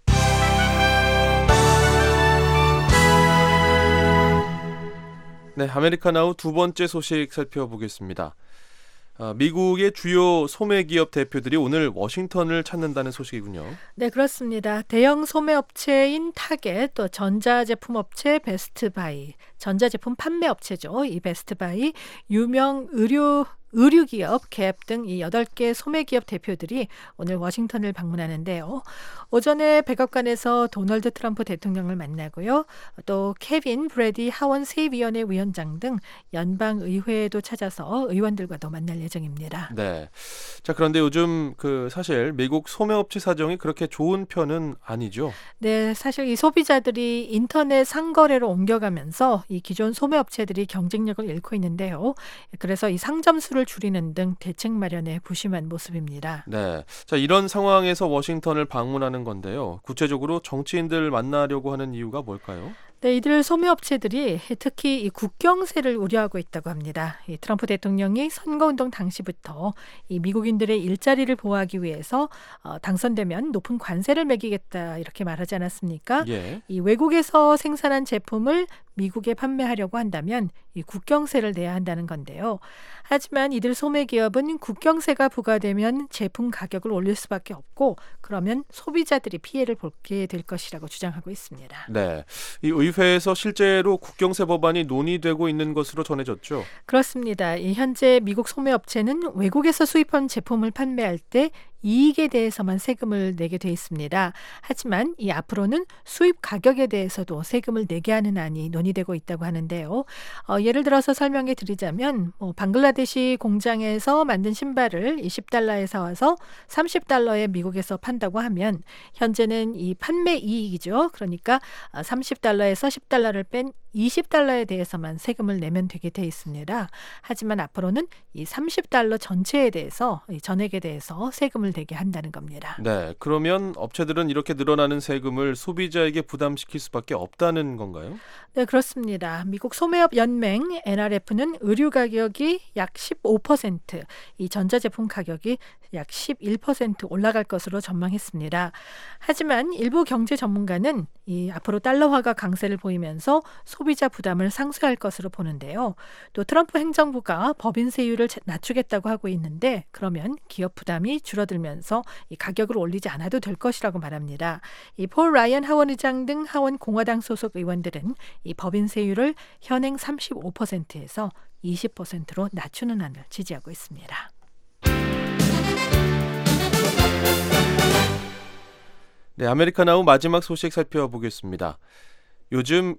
네, 아메리카나우 두 번째 소식 살펴보겠습니다. 미국의 주요 소매기업 대표들이 오늘 워싱턴을 찾는다는 소식이군요. 네, 그렇습니다. 대형 소매업체인 타겟, 또 전자제품 업체 베스트바이, 전자제품 판매업체죠. 이 베스트바이, 유명 의류기업 갭 등 이 8개 소매기업 대표들이 오늘 워싱턴을 방문하는데요. 오전에 백악관에서 도널드 트럼프 대통령을 만나고요. 또 케빈 브래디 하원 세위원회 위원장 등 연방의회에도 찾아서 의원들과도 만날 예정입니다. 네. 자, 그런데 요즘 사실 미국 소매업체 사정이 그렇게 좋은 편은 아니죠. 네, 사실 이 소비자들이 인터넷 상거래로 옮겨가면서 이 기존 소매업체들이 경쟁력을 잃고 있는데요. 그래서 이 상점수를 줄이는 등 대책 마련에 부심한 모습입니다. 네, 자, 이런 상황에서 워싱턴을 방문하는 건데요. 구체적으로 정치인들 만나려고 하는 이유가 뭘까요? 네, 이들 소매업체들이 특히 이 국경세를 우려하고 있다고 합니다. 이 트럼프 대통령이 선거운동 당시부터 이 미국인들의 일자리를 보호하기 위해서 당선되면 높은 관세를 매기겠다 이렇게 말하지 않았습니까? 예. 이 외국에서 생산한 제품을 미국에 판매하려고 한다면 이 국경세를 내야 한다는 건데요. 하지만 이들 소매기업은 국경세가 부과되면 제품 가격을 올릴 수밖에 없고 그러면 소비자들이 피해를 보게 될 것이라고 주장하고 있습니다. 네, 이 의회에서 실제로 국경세 법안이 논의되고 있는 것으로 전해졌죠. 그렇습니다. 이 현재 미국 소매업체는 외국에서 수입한 제품을 판매할 때 이익에 대해서만 세금을 내게 돼 있습니다. 하지만 이 앞으로는 수입 가격에 대해서도 세금을 내게 하는 안이 논의되고 있다고 하는데요. 예를 들어서 설명해 드리자면 방글라데시 공장에서 만든 신발을 10달러에 사와서 30달러에 미국에서 판다고 하면 현재는 이 판매 이익이죠. 그러니까 30달러에서 10달러를 뺀 20달러에 대해서만 세금을 내면 되게 돼 있습니다. 하지만 앞으로는 이 30달러 전체에 대해서 이 전액에 대해서 세금을 내게 한다는 겁니다. 네, 그러면 업체들은 이렇게 늘어나는 세금을 소비자에게 부담시킬 수밖에 없다는 건가요? 네, 그렇습니다. 미국 소매업 연맹 NRF는 의류 가격이 약 15%, 이 전자제품 가격이 약 11% 올라갈 것으로 전망했습니다. 하지만 일부 경제 전문가는 이 앞으로 달러화가 강세를 보이면서 소비자 부담을 상쇄할 것으로 보는데요. 또 트럼프 행정부가 법인 세율을 낮추겠다고 하고 있는데 그러면 기업 부담이 줄어들면서 이 가격을 올리지 않아도 될 것이라고 말합니다. 이 폴 라이언 하원 의장 등 하원 공화당 소속 의원들은 이 법인 세율을 현행 35%에서 20%로 낮추는 안을 지지하고 있습니다. 네, 아메리카나우 마지막 소식 살펴보겠습니다. 요즘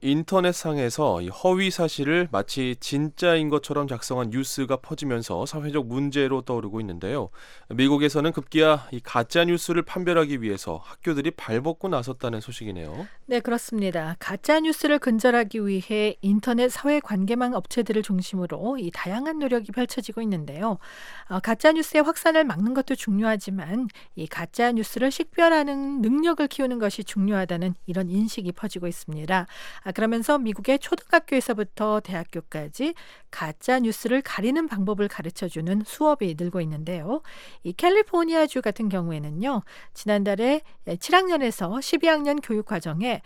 인터넷상에서 이 허위 사실을 마치 진짜인 것처럼 작성한 뉴스가 퍼지면서 사회적 문제로 떠오르고 있는데요. 미국에서는 급기야 이 가짜 뉴스를 판별하기 위해서 학교들이 발벗고 나섰다는 소식이네요. 네, 그렇습니다. 가짜 뉴스를 근절하기 위해 인터넷 사회관계망 업체들을 중심으로 이 다양한 노력이 펼쳐지고 있는데요. 가짜 뉴스의 확산을 막는 것도 중요하지만 이 가짜 뉴스를 식별하는 능력을 키우는 것이 중요하다는 이런 인식이 퍼지고 있습니다. 그러면서 미국의 초등학교에서부터 대학교까지 가짜 뉴스를 가리는 방법을 가르쳐주는 수업이 늘고 있는데요. 이 캘리포니아주 같은 경우에는요, 지난달에 7학년에서 12학년 교육 과정에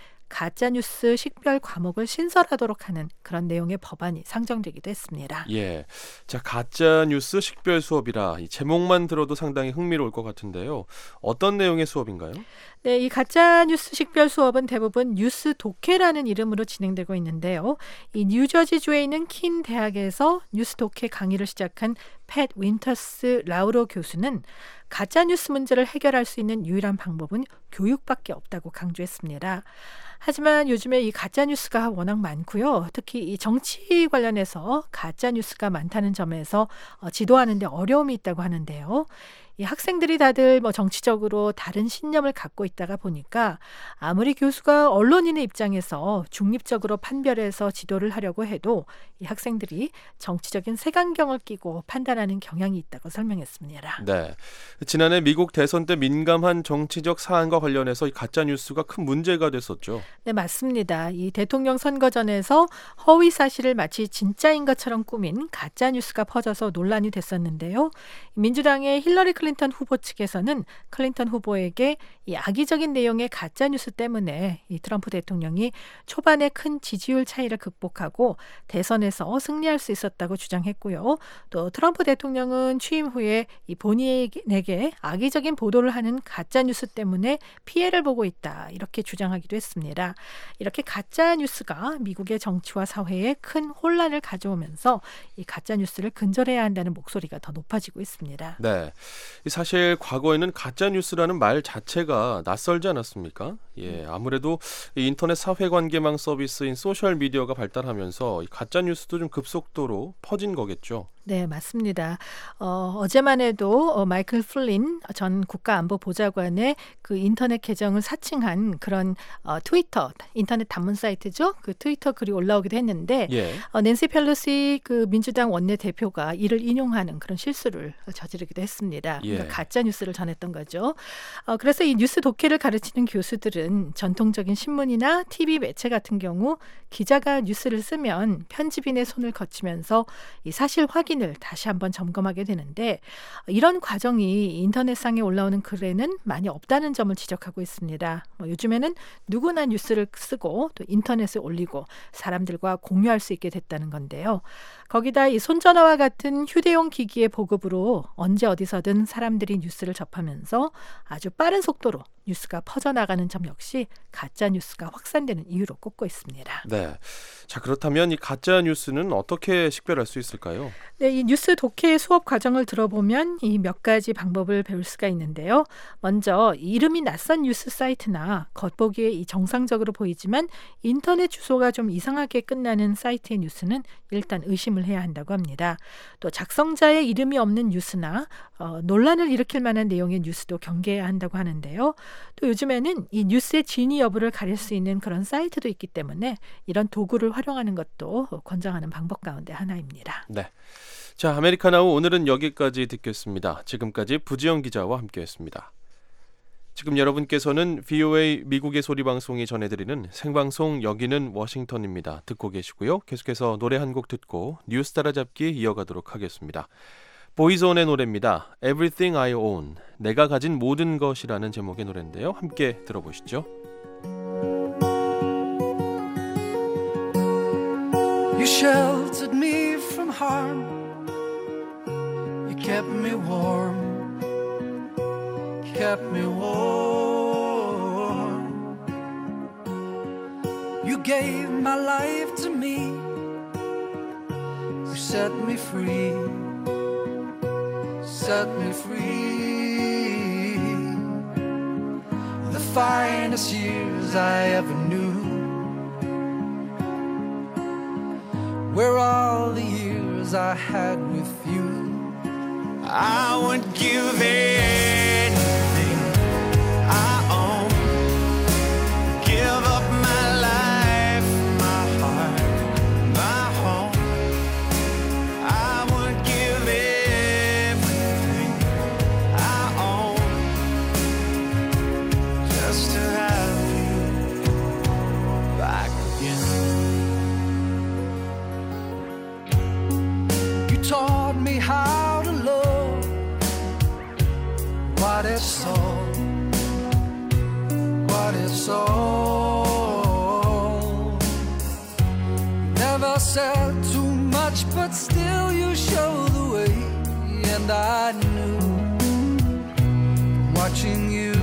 가짜뉴스 식별 과목을 신설하도록 하는 그런 내용의 법안이 상정되기도 했습니다. 예, 자 가짜뉴스 식별 수업이라 이 제목만 들어도 상당히 흥미로울 것 같은데요. 어떤 내용의 수업인가요? 네, 이 가짜뉴스 식별 수업은 대부분 뉴스 독해라는 이름으로 진행되고 있는데요. 이 뉴저지주에 있는 킨 대학에서 뉴스 독해 강의를 시작한 팻 윈터스 라우로 교수는 가짜뉴스 문제를 해결할 수 있는 유일한 방법은 교육밖에 없다고 강조했습니다. 하지만 요즘에 이 가짜뉴스가 워낙 많고요. 특히 이 정치 관련해서 가짜뉴스가 많다는 점에서 지도하는 데 어려움이 있다고 하는데요. 이 학생들이 다들 정치적으로 다른 신념을 갖고 있다가 보니까 아무리 교수가 언론인의 입장에서 중립적으로 판별해서 지도를 하려고 해도 이 학생들이 정치적인 색안경을 끼고 판단하는 경향이 있다고 설명했습니다. 네, 지난해 미국 대선 때 민감한 정치적 사안과 관련해서 이 가짜 뉴스가 큰 문제가 됐었죠. 네, 맞습니다. 이 대통령 선거전에서 허위 사실을 마치 진짜인 것처럼 꾸민 가짜 뉴스가 퍼져서 논란이 됐었는데요. 민주당의 힐러리 클린턴 후보 측에서는 클린턴 후보에게 이 악의적인 내용의 가짜 뉴스 때문에 이 트럼프 대통령이 초반에 큰 지지율 차이를 극복하고 대선에서 승리할 수 있었다고 주장했고요. 또 트럼프 대통령은 취임 후에 이 본인에게 악의적인 보도를 하는 가짜 뉴스 때문에 피해를 보고 있다, 이렇게 주장하기도 했습니다. 이렇게 가짜 뉴스가 미국의 정치와 사회에 큰 혼란을 가져오면서 이 가짜 뉴스를 근절해야 한다는 목소리가 더 높아지고 있습니다. 네, 사실 과거에는 가짜 뉴스라는 말 자체가 낯설지 않았습니까? 예, 아무래도 이 인터넷 사회관계망 서비스인 소셜 미디어가 발달하면서 이 가짜 뉴스도 좀 급속도로 퍼진 거겠죠. 네, 맞습니다. 어제만 해도 마이클 플린 전 국가안보보좌관의 그 인터넷 계정을 사칭한 그런 트위터, 인터넷 단문 사이트죠. 그 트위터 글이 올라오기도 했는데 예. 낸시 펠로시 그 민주당 원내대표가 이를 인용하는 그런 실수를 저지르기도 했습니다. 예. 그러니까 가짜 뉴스를 전했던 거죠. 그래서 이 뉴스 독해를 가르치는 교수들은 전통적인 신문이나 TV 매체 같은 경우 기자가 뉴스를 쓰면 편집인의 손을 거치면서 이 사실 확인을 다시 한번 점검하게 되는데 이런 과정이 인터넷상에 올라오는 글에는 많이 없다는 점을 지적하고 있습니다. 요즘에는 누구나 뉴스를 쓰고 또 인터넷에 올리고 사람들과 공유할 수 있게 됐다는 건데요. 거기다 이 손전화와 같은 휴대용 기기의 보급으로 언제 어디서든 사람들이 뉴스를 접하면서 아주 빠른 속도로 뉴스가 퍼져나가는 점 역시 가짜 뉴스가 확산되는 이유로 꼽고 있습니다. 네. 자, 그렇다면 이 가짜 뉴스는 어떻게 식별할 수 있을까요? 네, 이 뉴스 독해 수업 과정을 들어보면 이 몇 가지 방법을 배울 수가 있는데요. 먼저 이름이 낯선 뉴스 사이트나 겉보기에 이 정상적으로 보이지만 인터넷 주소가 좀 이상하게 끝나는 사이트의 뉴스는 일단 의심을 해야 한다고 합니다. 또 작성자의 이름이 없는 뉴스나 논란을 일으킬 만한 내용의 뉴스도 경계해야 한다고 하는데요. 또 요즘에는 이 뉴스의 진위 여부를 가릴 수 있는 그런 사이트도 있기 때문에 이런 도구를 활용하는 것도 권장하는 방법 가운데 하나입니다. 네. 자, 아메리카나우 오늘은 여기까지 듣겠습니다. 지금까지 부지영 기자와 함께했습니다. 지금 여러분께서는 VOA 미국의 소리 방송이 전해드리는 생방송 여기는 워싱턴입니다. 듣고 계시고요. 계속해서 노래 한 곡 듣고 뉴스 따라잡기 이어가도록 하겠습니다. 보이존의 노래입니다. Everything I Own, 내가 가진 모든 것이라는 제목의 노래인데요. 함께 들어보시죠. You sheltered me from harm. You kept me warm. Kept me warm. You gave my life to me. You set me free. Set me free. The finest years I ever knew were all the years I had with you. I would give anything I own, give up my life, my heart, my home. I would give everything I own just to have you back again. You taught me how to love, what it's all, what it's all. Never said too much, but still you showed the way, and I knew watching you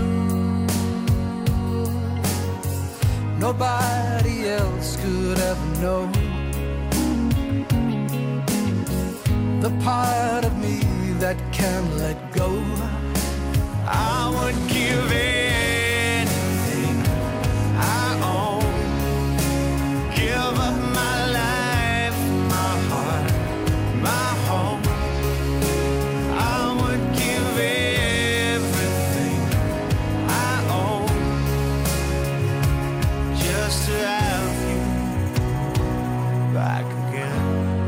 nobody else could ever know the part of me that can't let go. I would give anything I own, give up my life, my heart, my home. I would give everything I own just to have you back again.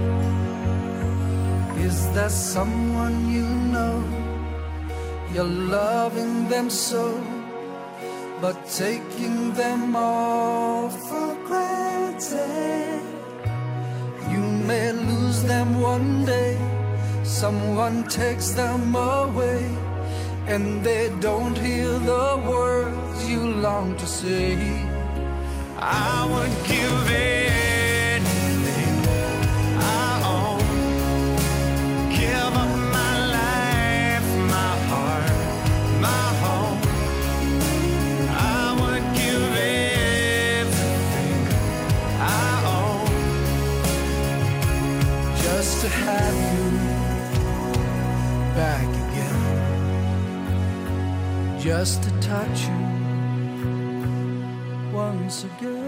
Is there someone you know, you're loving them so, but taking them all for granted? You may lose them one day, someone takes them away, and they don't hear the words you long to say. I would give anything I own, give up my life, my heart, my home. I would give everything I own just to have you back again, just to touch you once again.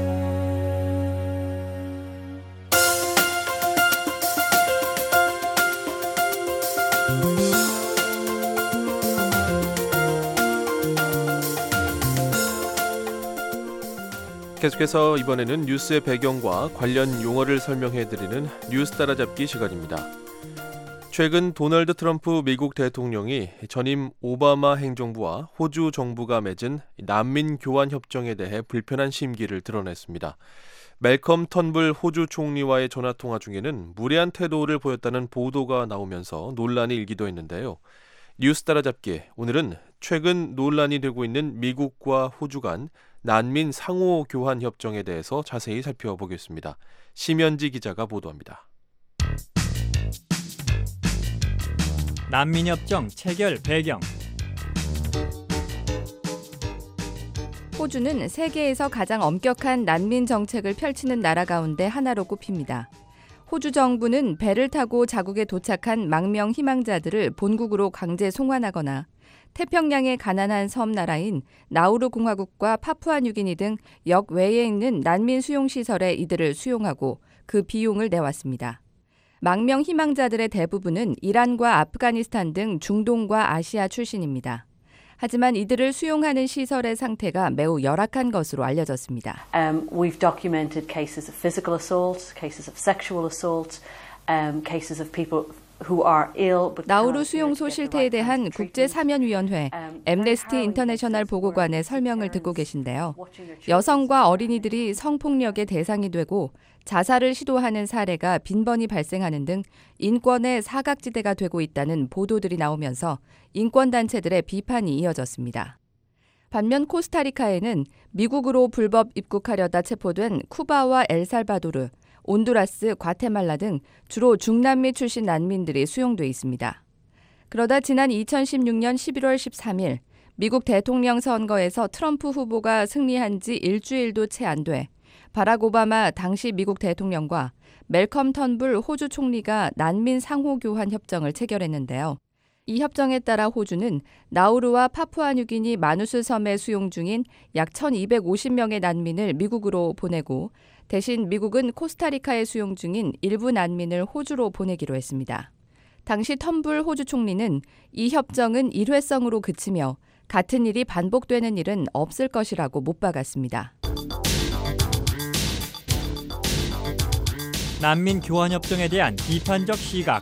계속해서 이번에는 뉴스의 배경과 관련 용어를 설명해드리는 뉴스 따라잡기 시간입니다. 최근 도널드 트럼프 미국 대통령이 전임 오바마 행정부와 호주 정부가 맺은 난민 교환 협정에 대해 불편한 심기를 드러냈습니다. 멜컴 턴불 호주 총리와의 전화통화 중에는 무례한 태도를 보였다는 보도가 나오면서 논란이 일기도 했는데요. 뉴스 따라잡기, 오늘은 최근 논란이 되고 있는 미국과 호주 간 난민 상호 교환 협정에 대해서 자세히 살펴보겠습니다. 심현지 기자가 보도합니다. 난민협정 체결 배경. 호주는 세계에서 가장 엄격한 난민 정책을 펼치는 나라 가운데 하나로 꼽힙니다. 호주 정부는 배를 타고 자국에 도착한 망명 희망자들을 본국으로 강제 송환하거나 태평양의 가난한 섬 나라인 나우루 공화국과 파푸아뉴기니 등 역외에 있는 난민 수용시설에 이들을 수용하고 그 비용을 내왔습니다. 망명 희망자들의 대부분은 이란과 아프가니스탄 등 중동과 아시아 출신입니다. 하지만 이들을 수용하는 시설의 상태가 매우 열악한 것으로 알려졌습니다. We've documented cases of physical assault, cases of sexual assault, cases of people who are ill. 나우루 수용소 실태에 대한 국제사면위원회 엠네스티 인터내셔널 보고관의 설명을 듣고 계신데요. 여성과 어린이들이 성폭력의 대상이 되고 자살을 시도하는 사례가 빈번히 발생하는 등 인권의 사각지대가 되고 있다는 보도들이 나오면서 인권단체들의 비판이 이어졌습니다. 반면 코스타리카에는 미국으로 불법 입국하려다 체포된 쿠바와 엘살바도르, 온두라스, 과테말라 등 주로 중남미 출신 난민들이 수용돼 있습니다. 그러다 지난 2016년 11월 13일 미국 대통령 선거에서 트럼프 후보가 승리한 지 일주일도 채 안 돼 바락 오바마 당시 미국 대통령과 멜컴 턴불 호주 총리가 난민 상호 교환 협정을 체결했는데요. 이 협정에 따라 호주는 나우루와 파푸아뉴기니 마누스 섬에 수용 중인 약 1,250명의 난민을 미국으로 보내고 대신 미국은 코스타리카에 수용 중인 일부 난민을 호주로 보내기로 했습니다. 당시 턴불 호주 총리는 이 협정은 일회성으로 그치며 같은 일이 반복되는 일은 없을 것이라고 못 박았습니다. 난민 교환 협정에 대한 비판적 시각.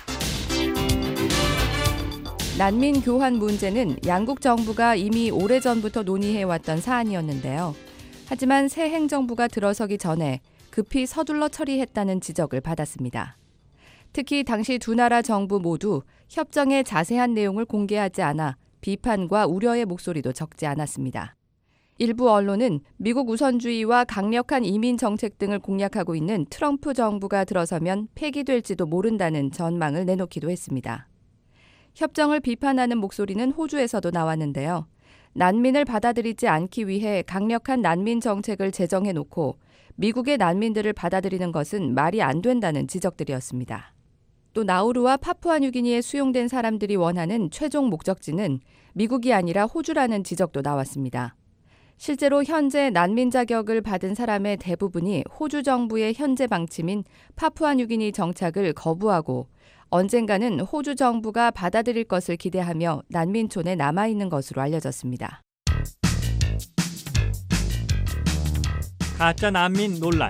난민 교환 문제는 양국 정부가 이미 오래전부터 논의해왔던 사안이었는데요. 하지만 새 행정부가 들어서기 전에 급히 서둘러 처리했다는 지적을 받았습니다. 특히 당시 두 나라 정부 모두 협정의 자세한 내용을 공개하지 않아 비판과 우려의 목소리도 적지 않았습니다. 일부 언론은 미국 우선주의와 강력한 이민 정책 등을 공략하고 있는 트럼프 정부가 들어서면 폐기될지도 모른다는 전망을 내놓기도 했습니다. 협정을 비판하는 목소리는 호주에서도 나왔는데요. 난민을 받아들이지 않기 위해 강력한 난민 정책을 제정해놓고 미국의 난민들을 받아들이는 것은 말이 안 된다는 지적들이었습니다. 또 나우루와 파푸아뉴기니에 수용된 사람들이 원하는 최종 목적지는 미국이 아니라 호주라는 지적도 나왔습니다. 실제로 현재 난민 자격을 받은 사람의 대부분이 호주 정부의 현재 방침인 파푸아뉴기니 정착을 거부하고 언젠가는 호주 정부가 받아들일 것을 기대하며 난민촌에 남아있는 것으로 알려졌습니다. 가짜 난민 논란.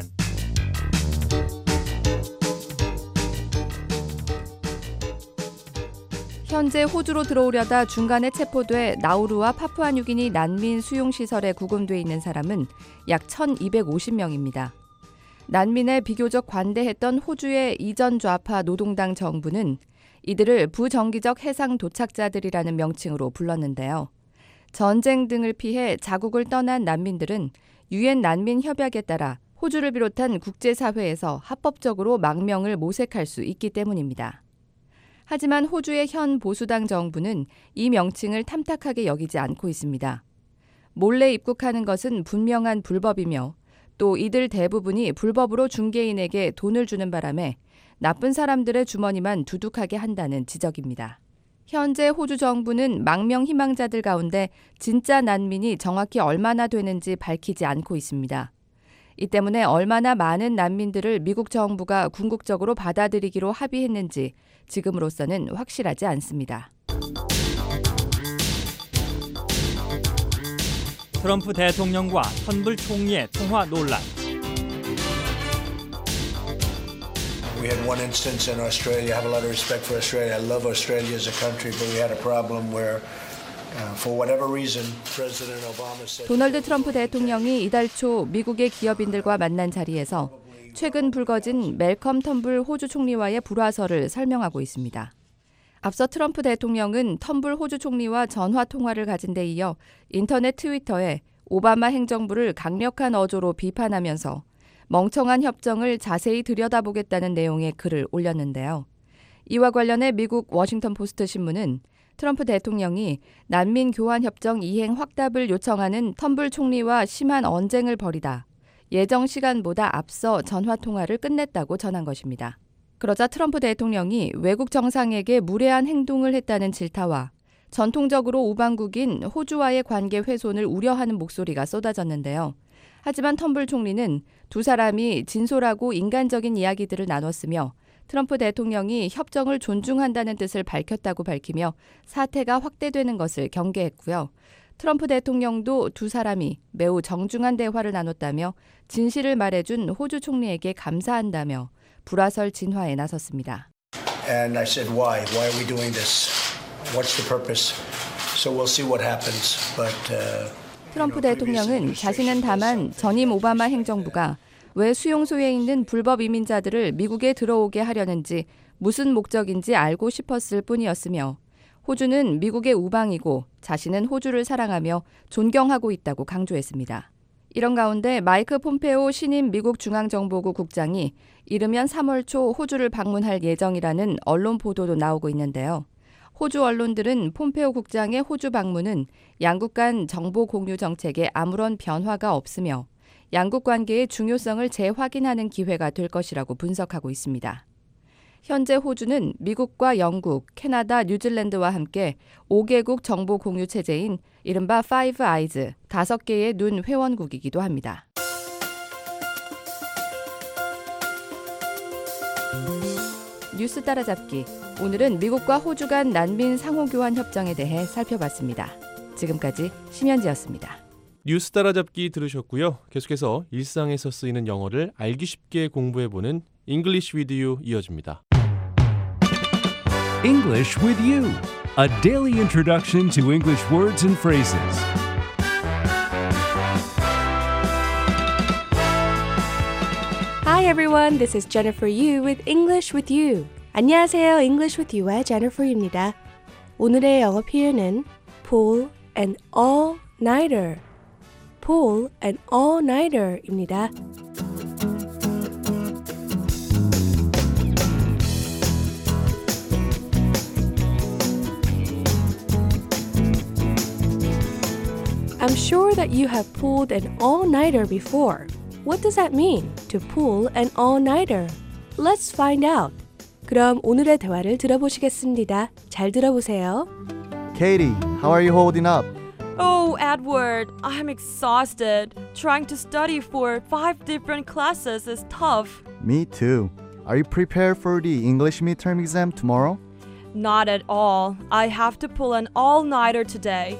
현재 호주로 들어오려다 중간에 체포돼 나우루와 파푸아뉴기니 난민 수용시설에 구금돼 있는 사람은 약 1,250명입니다. 난민에 비교적 관대했던 호주의 이전 좌파 노동당 정부는 이들을 부정기적 해상 도착자들이라는 명칭으로 불렀는데요. 전쟁 등을 피해 자국을 떠난 난민들은 유엔 난민 협약에 따라 호주를 비롯한 국제사회에서 합법적으로 망명을 모색할 수 있기 때문입니다. 하지만 호주의 현 보수당 정부는 이 명칭을 탐탁하게 여기지 않고 있습니다. 몰래 입국하는 것은 분명한 불법이며 또 이들 대부분이 불법으로 중개인에게 돈을 주는 바람에 나쁜 사람들의 주머니만 두둑하게 한다는 지적입니다. 현재 호주 정부는 망명 희망자들 가운데 진짜 난민이 정확히 얼마나 되는지 밝히지 않고 있습니다. 이 때문에 얼마나 많은 난민들을 미국 정부가 궁극적으로 받아들이기로 합의했는지 지금으로서는 확실하지 않습니다. 트럼프 대통령과 턴불 총리의 통화 논란. We had one instance in Australia. I have a lot of respect for Australia. I love Australia as a country, but we had a problem where for whatever reason, President Obama said 도널드 트럼프 대통령이 이달 초 미국의 기업인들과 만난 자리에서 최근 불거진 멜컴 턴불 호주 총리와의 불화설을 설명하고 있습니다. 앞서 트럼프 대통령은 턴불 호주 총리와 전화 통화를 가진 데 이어 인터넷 트위터에 오바마 행정부를 강력한 어조로 비판하면서 멍청한 협정을 자세히 들여다보겠다는 내용의 글을 올렸는데요. 이와 관련해 미국 워싱턴 포스트 신문은 트럼프 대통령이 난민 교환 협정 이행 확답을 요청하는 텀블 총리와 심한 언쟁을 벌이다 예정 시간보다 앞서 전화 통화를 끝냈다고 전한 것입니다. 그러자 트럼프 대통령이 외국 정상에게 무례한 행동을 했다는 질타와 전통적으로 우방국인 호주와의 관계 훼손을 우려하는 목소리가 쏟아졌는데요. 하지만 텀블 총리는 두 사람이 진솔하고 인간적인 이야기들을 나눴으며 트럼프 대통령이 협정을 존중한다는 뜻을 밝혔다고 밝히며 사태가 확대되는 것을 경계했고요. 트럼프 대통령도 두 사람이 매우 정중한 대화를 나눴다며 진실을 말해준 호주 총리에게 감사한다며 불화설 진화에 나섰습니다. And I said, why? Why are we doing this? What's the purpose? So we'll see what happens. But 트럼프 대통령은 자신은 다만 전임 오바마 행정부가 왜 수용소에 있는 불법 이민자들을 미국에 들어오게 하려는지 무슨 목적인지 알고 싶었을 뿐이었으며 호주는 미국의 우방이고 자신은 호주를 사랑하며 존경하고 있다고 강조했습니다. 이런 가운데 마이크 폼페오 신임 미국 중앙정보국 국장이 이르면 3월 초 호주를 방문할 예정이라는 언론 보도도 나오고 있는데요. 호주 언론들은 폼페오 국장의 호주 방문은 양국 간 정보 공유 정책에 아무런 변화가 없으며 양국 관계의 중요성을 재확인하는 기회가 될 것이라고 분석하고 있습니다. 현재 호주는 미국과 영국, 캐나다, 뉴질랜드와 함께 5개국 정보 공유 체제인 이른바 Five Eyes, 5개의 눈 회원국이기도 합니다. 뉴스 따라잡기. 오늘은 미국과 호주 간 난민 상호교환 협정에 대해 살펴봤습니다. 지금까지 심현지였습니다. 뉴스 따라잡기 들으셨고요. 계속해서 일상에서 쓰이는 영어를 알기 쉽게 공부해보는 English with You 이어집니다. English with You, a daily introduction to English words and phrases. Hi everyone, this is Jennifer Yu with English with You. 안녕하세요, English with You의 Jennifer입니다. 오늘의 영어 표현은 pull an all-nighter. pull an all-nighter입니다. I'm sure that you have pulled an all-nighter before. What does that mean, to pull an all-nighter? Let's find out. 그럼 오늘의 대화를 들어보시겠습니다. 잘 들어보세요. Katie, how are you holding up? Oh, Edward, I'm exhausted. Trying to study for 5 different classes is tough. Me too. Are you prepared for the English midterm exam tomorrow? Not at all. I have to pull an all-nighter today.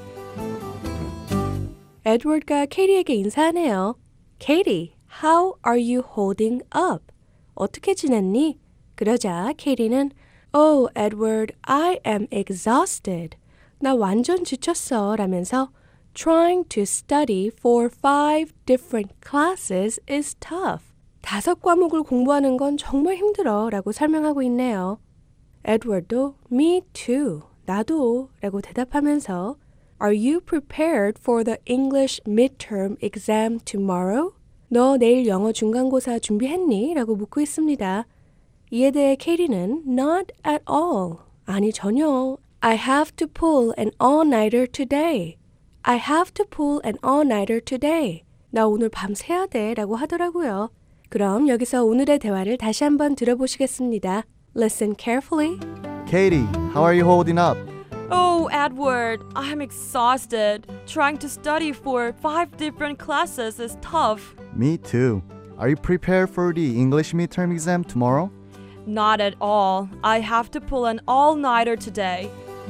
에드워드가 케이리에게 인사하네요. Katie, how are you holding up? 어떻게 지냈니? 그러자 케이리는 Oh, Edward, I am exhausted. 나 완전 지쳤어 라면서 Trying to study for 5 different classes is tough. 5과목을 공부하는 건 정말 힘들어 라고 설명하고 있네요. 에드워드도 Me too. 나도 라고 대답하면서 Are you prepared for the English midterm exam tomorrow? 너 내일 영어 중간고사 준비했니? 라고 묻고 있습니다. 이에 대해 케이리는 Not at all. 아니 전혀. I have to pull an all-nighter today. I have to pull an all-nighter today. 나 오늘 밤 새야 돼 라고 하더라고요. 그럼 여기서 오늘의 대화를 다시 한번 들어보시겠습니다. Listen carefully. Katie, how are you holding up? Oh, Edward, I'm exhausted. Trying to study for 5 different classes is tough. Me too. Are you prepared for the English midterm exam tomorrow? Not at all. I have to pull an all-nighter today.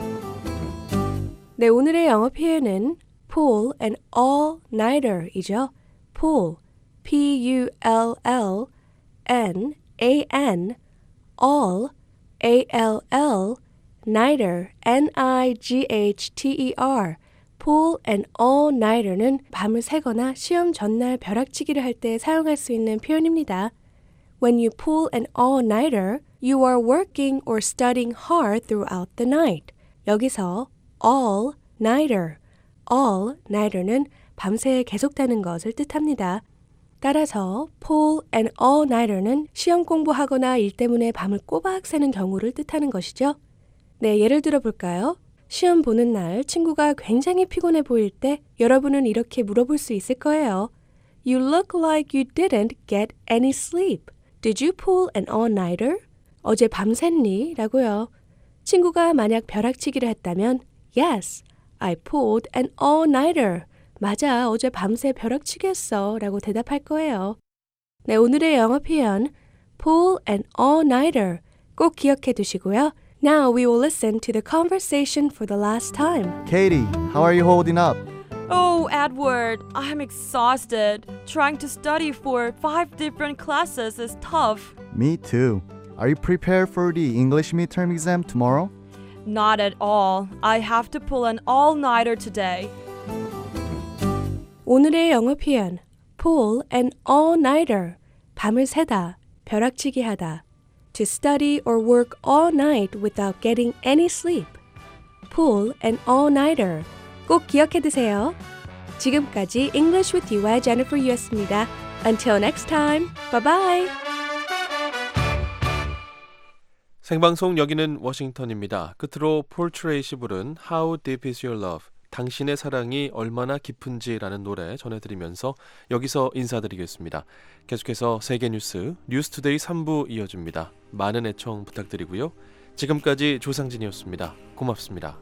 네, 오늘의 영어 표현은 pull an all-nighter이죠. pull, P-U-L-L-N-A-N, all, A-L-L, nighter, N-I-G-H-T-E-R, pull an all-nighter는 밤을 새거나 시험 전날 벼락치기를 할 때 사용할 수 있는 표현입니다. When you pull an all-nighter, you are working or studying hard throughout the night. 여기서 all-nighter, all-nighter는 밤새 계속되는 것을 뜻합니다. 따라서 pull an all-nighter는 시험 공부하거나 일 때문에 밤을 꼬박 새는 경우를 뜻하는 것이죠. 네, 예를 들어 볼까요? 시험 보는 날 친구가 굉장히 피곤해 보일 때 여러분은 이렇게 물어볼 수 있을 거예요. You look like you didn't get any sleep. Did you pull an all-nighter? 어제 밤샜니? 라고요. 친구가 만약 벼락치기를 했다면 Yes, I pulled an all-nighter. 맞아, 어제 밤새 벼락치기 했어. 라고 대답할 거예요. 네, 오늘의 영어 표현 pull an all-nighter 꼭 기억해 두시고요. Now we will listen to the conversation for the last time. Katie, how are you holding up? Oh, Edward, I'm exhausted. Trying to study for 5 different classes is tough. Me too. Are you prepared for the English midterm exam tomorrow? Not at all. I have to pull an all-nighter today. 오늘의 영어 표현 pull an all-nighter 밤을 새다, 벼락치기 하다. To study or work all night without getting any sleep. Pull an all-nighter. 꼭 기억해 두세요. 지금까지 English with You와 Jennifer Yu였습니다. Until next time. Bye bye. 생방송 여기는 워싱턴입니다. 끝으로 폴 트레이시 부른 How Deep Is Your Love? 당신의 사랑이 얼마나 깊은지라는 노래 전해드리면서 여기서 인사드리겠습니다. 계속해서 세계뉴스 뉴스투데이 3부 이어집니다. 많은 애청 부탁드리고요. 지금까지 조상진이었습니다. 고맙습니다.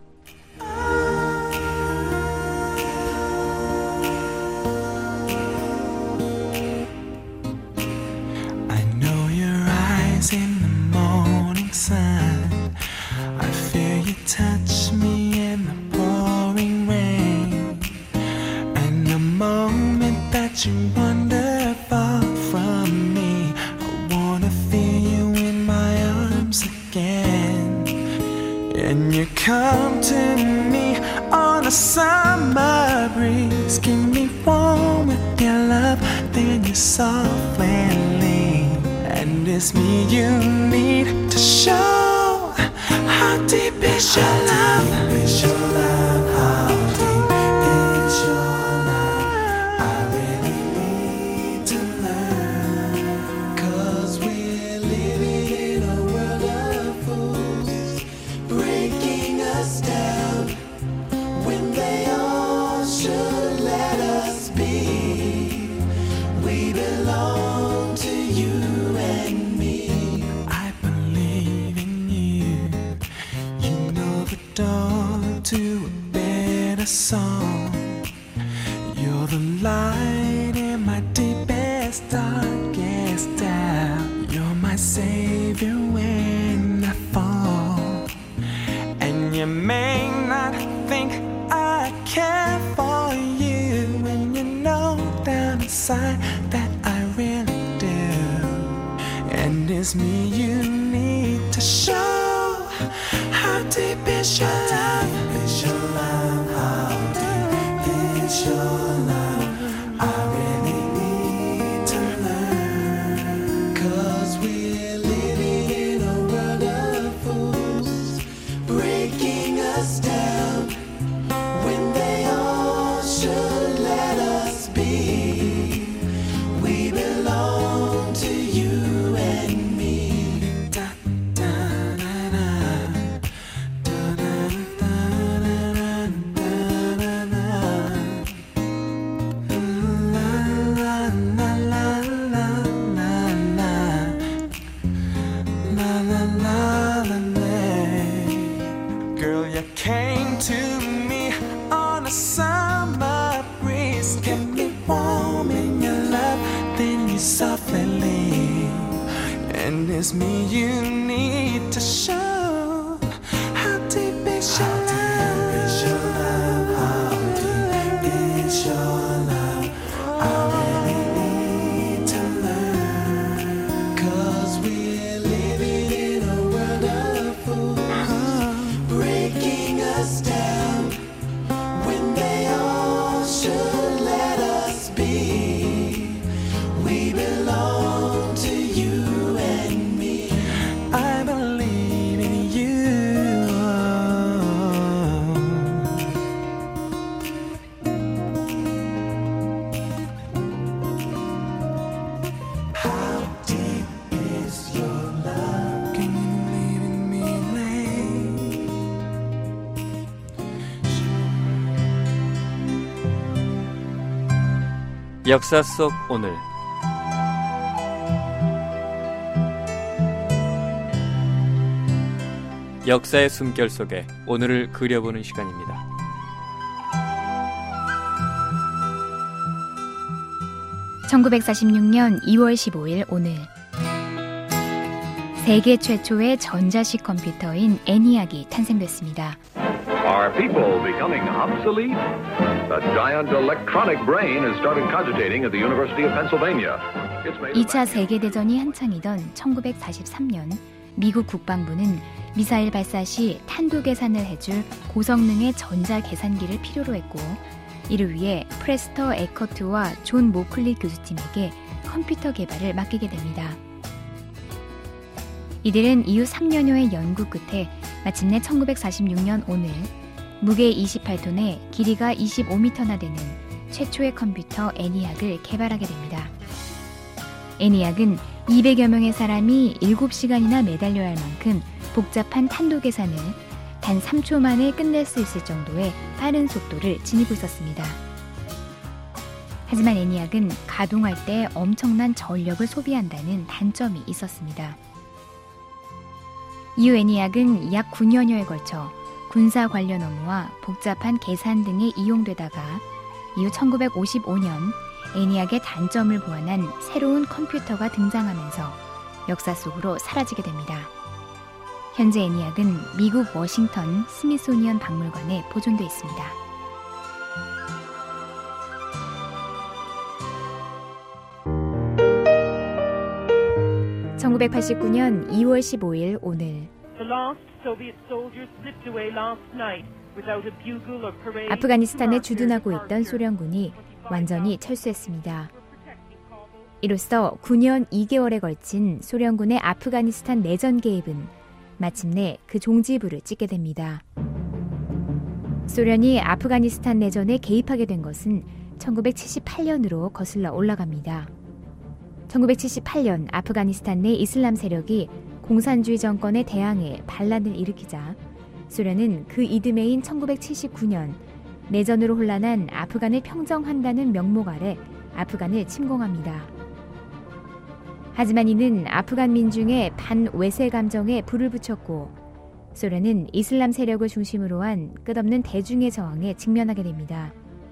I know your eyes in the morning sun. I feel you touch me in the pouring rain. And the moment that you wander far from me, I wanna feel you in my arms again. And you come to me on a summer breeze, keep me warm with your love, then you softly leave. And it's me you need to show. How deep is your love? How deep is your love? How deep is your love? I really need to learn. 'Cause we're living in a world of fools, breaking us down when they all should let us be. We belong to you and me. I believe in you. You know the door to a better song. You're the light in my deepest, darkest doubt. You're my savior when I fall. And you may not think I care for you when you know down inside that I really do. And it's me you need to show. How deep is your love? How deep is your love? How deep is your love? I really need to learn. 'Cause we're living in a world of fools, breaking us down when they all should let us be. We belong to you and me. Da, da, da, da. Da, da, da, da, da, da, da. La, la, la, la, la, la, la. La, la, la, la, la. Girl, you came to me on a summer breeze, kept me warm in your love, then you softly leave. And it's me you need to show. How deep is your love? How deep is your love? I really need to learn. 'Cause we're living in a world of fools, breaking us down when they all should let us be. We belong to you and me. I believe in 역사 속 오늘. 역사의 숨결 속에 오늘을 그려보는 시간입니다. (1946년 2월 15일) 오늘 세계 최초의 전자식 컴퓨터인 ENIAC이 탄생됐습니다. Are people becoming obsolete? A giant electronic brain has started cogitating at the University of Pennsylvania. 2차 세계대전이 한창이던 1943년 미국 국방부는 미사일 발사 시 탄도 계산을 해줄 고성능의 전자계산기를 필요로 했고, 이를 위해 프레스터 에커트와 존 모클리 교수팀에게 컴퓨터 개발을 맡기게 됩니다. 이들은 이후 3년여의 연구 끝에 마침내 1946년 오늘 무게 28톤에 길이가 25m나 되는 최초의 컴퓨터 ENIAC을 개발하게 됩니다. ENIAC은 200여 명의 사람이 7시간이나 매달려야 할 만큼 복잡한 탄도 계산을 단 3초 만에 끝낼 수 있을 정도의 빠른 속도를 지니고 있었습니다. 하지만 ENIAC은 가동할 때 엄청난 전력을 소비한다는 단점이 있었습니다. 이후 ENIAC은 약 9년여에 걸쳐 군사 관련 업무와 복잡한 계산 등에 이용되다가 이후 1955년 ENIAC의 단점을 보완한 새로운 컴퓨터가 등장하면서 역사 속으로 사라지게 됩니다. 현재 ENIAC은 미국 워싱턴 스미소니언 박물관에 보존돼 있습니다. (1989년 2월 15일) 오늘 아프가니스탄에 주둔하고 있던 소련군이 완전히 철수했습니다. 이로써 9년 2개월에 걸친 소련군의 아프가니스탄 내전 개입은 마침내 그 종지부를 찍게 됩니다. 소련이 아프가니스탄 내전에 개입하게 된 것은 1978년으로 거슬러 올라갑니다. 1978년 아프가니스탄 내 이슬람 세력이 공산주의 정권에 대항해 반란을 일으키자 소련은 그 이듬해인 1979년 내전으로 혼란한 아프간을 평정한다는 명목 아래 아프간을 침공합니다. 하지만 이는 아프간 민중의 반외세 감정에 불을 붙였고 소련은 이슬람 세력을 중심으로 한 끝없는 대중의 저항에 직면하게 됩니다.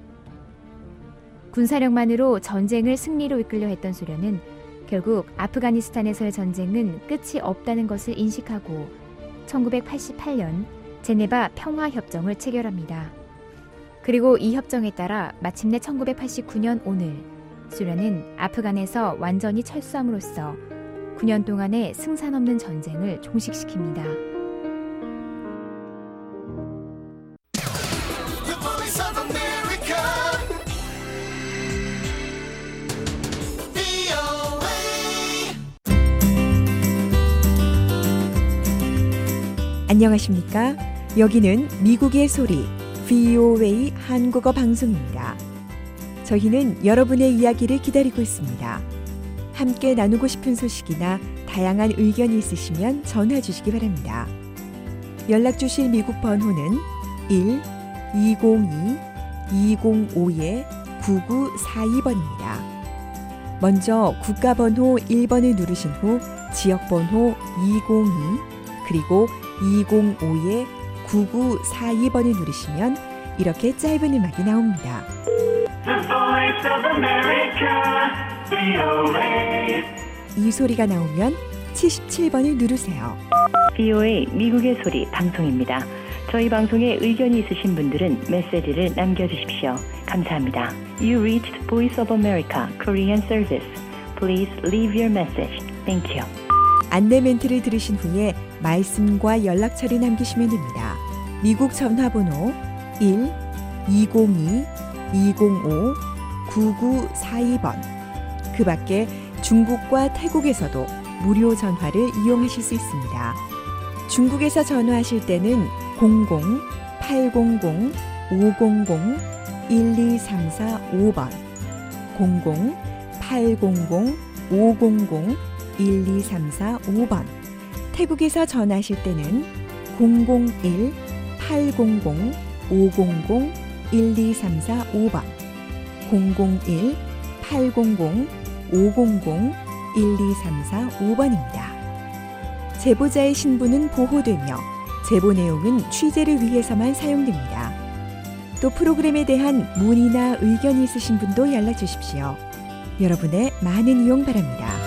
군사력만으로 전쟁을 승리로 이끌려 했던 소련은 결국 아프가니스탄에서의 전쟁은 끝이 없다는 것을 인식하고 1988년 제네바 평화협정을 체결합니다. 그리고 이 협정에 따라 마침내 1989년 오늘 소련은 아프간에서 완전히 철수함으로써 9년 동안의 승산 없는 전쟁을 종식시킵니다. 안녕하십니까? 여기는 미국의 소리 VOA 한국어 방송입니다. 저희는 여러분의 이야기를 기다리고 있습니다. 함께 나누고 싶은 소식이나 다양한 의견이 있으시면 전화 주시기 바랍니다. 연락 주실 미국 번호는 1-202-205-9942번입니다. 먼저 국가번호 1번을 누르신 후 지역번호 202 그리고 205-9942번을 누르시면 이렇게 짧은 음악이 나옵니다. 이 소리가 나오면 77번을 누르세요. VOA 미국의 소리 방송입니다. 저희 방송에 의견이 있으신 분들은 메시지를 남겨주십시오. 감사합니다. You reached Voice of America Korean Service. Please leave your message. Thank you. 안내 멘트를 들으신 후에 말씀과 연락처를 남기시면 됩니다. 미국 전화번호 1-202-205-9942번. 그 밖에 중국과 태국에서도 무료 전화를 이용하실 수 있습니다. 중국에서 전화하실 때는 00-800-500-12345번 00-800-500-12345번. 태국에서 전화하실 때는 001-800-500-12345번 001-800-500-12345번 800-500-1234-5번입니다. 제보자의 신분은 보호되며 제보 내용은 취재를 위해서만 사용됩니다. 또 프로그램에 대한 문의나 의견이 있으신 분도 연락 주십시오. 여러분의 많은 이용 바랍니다.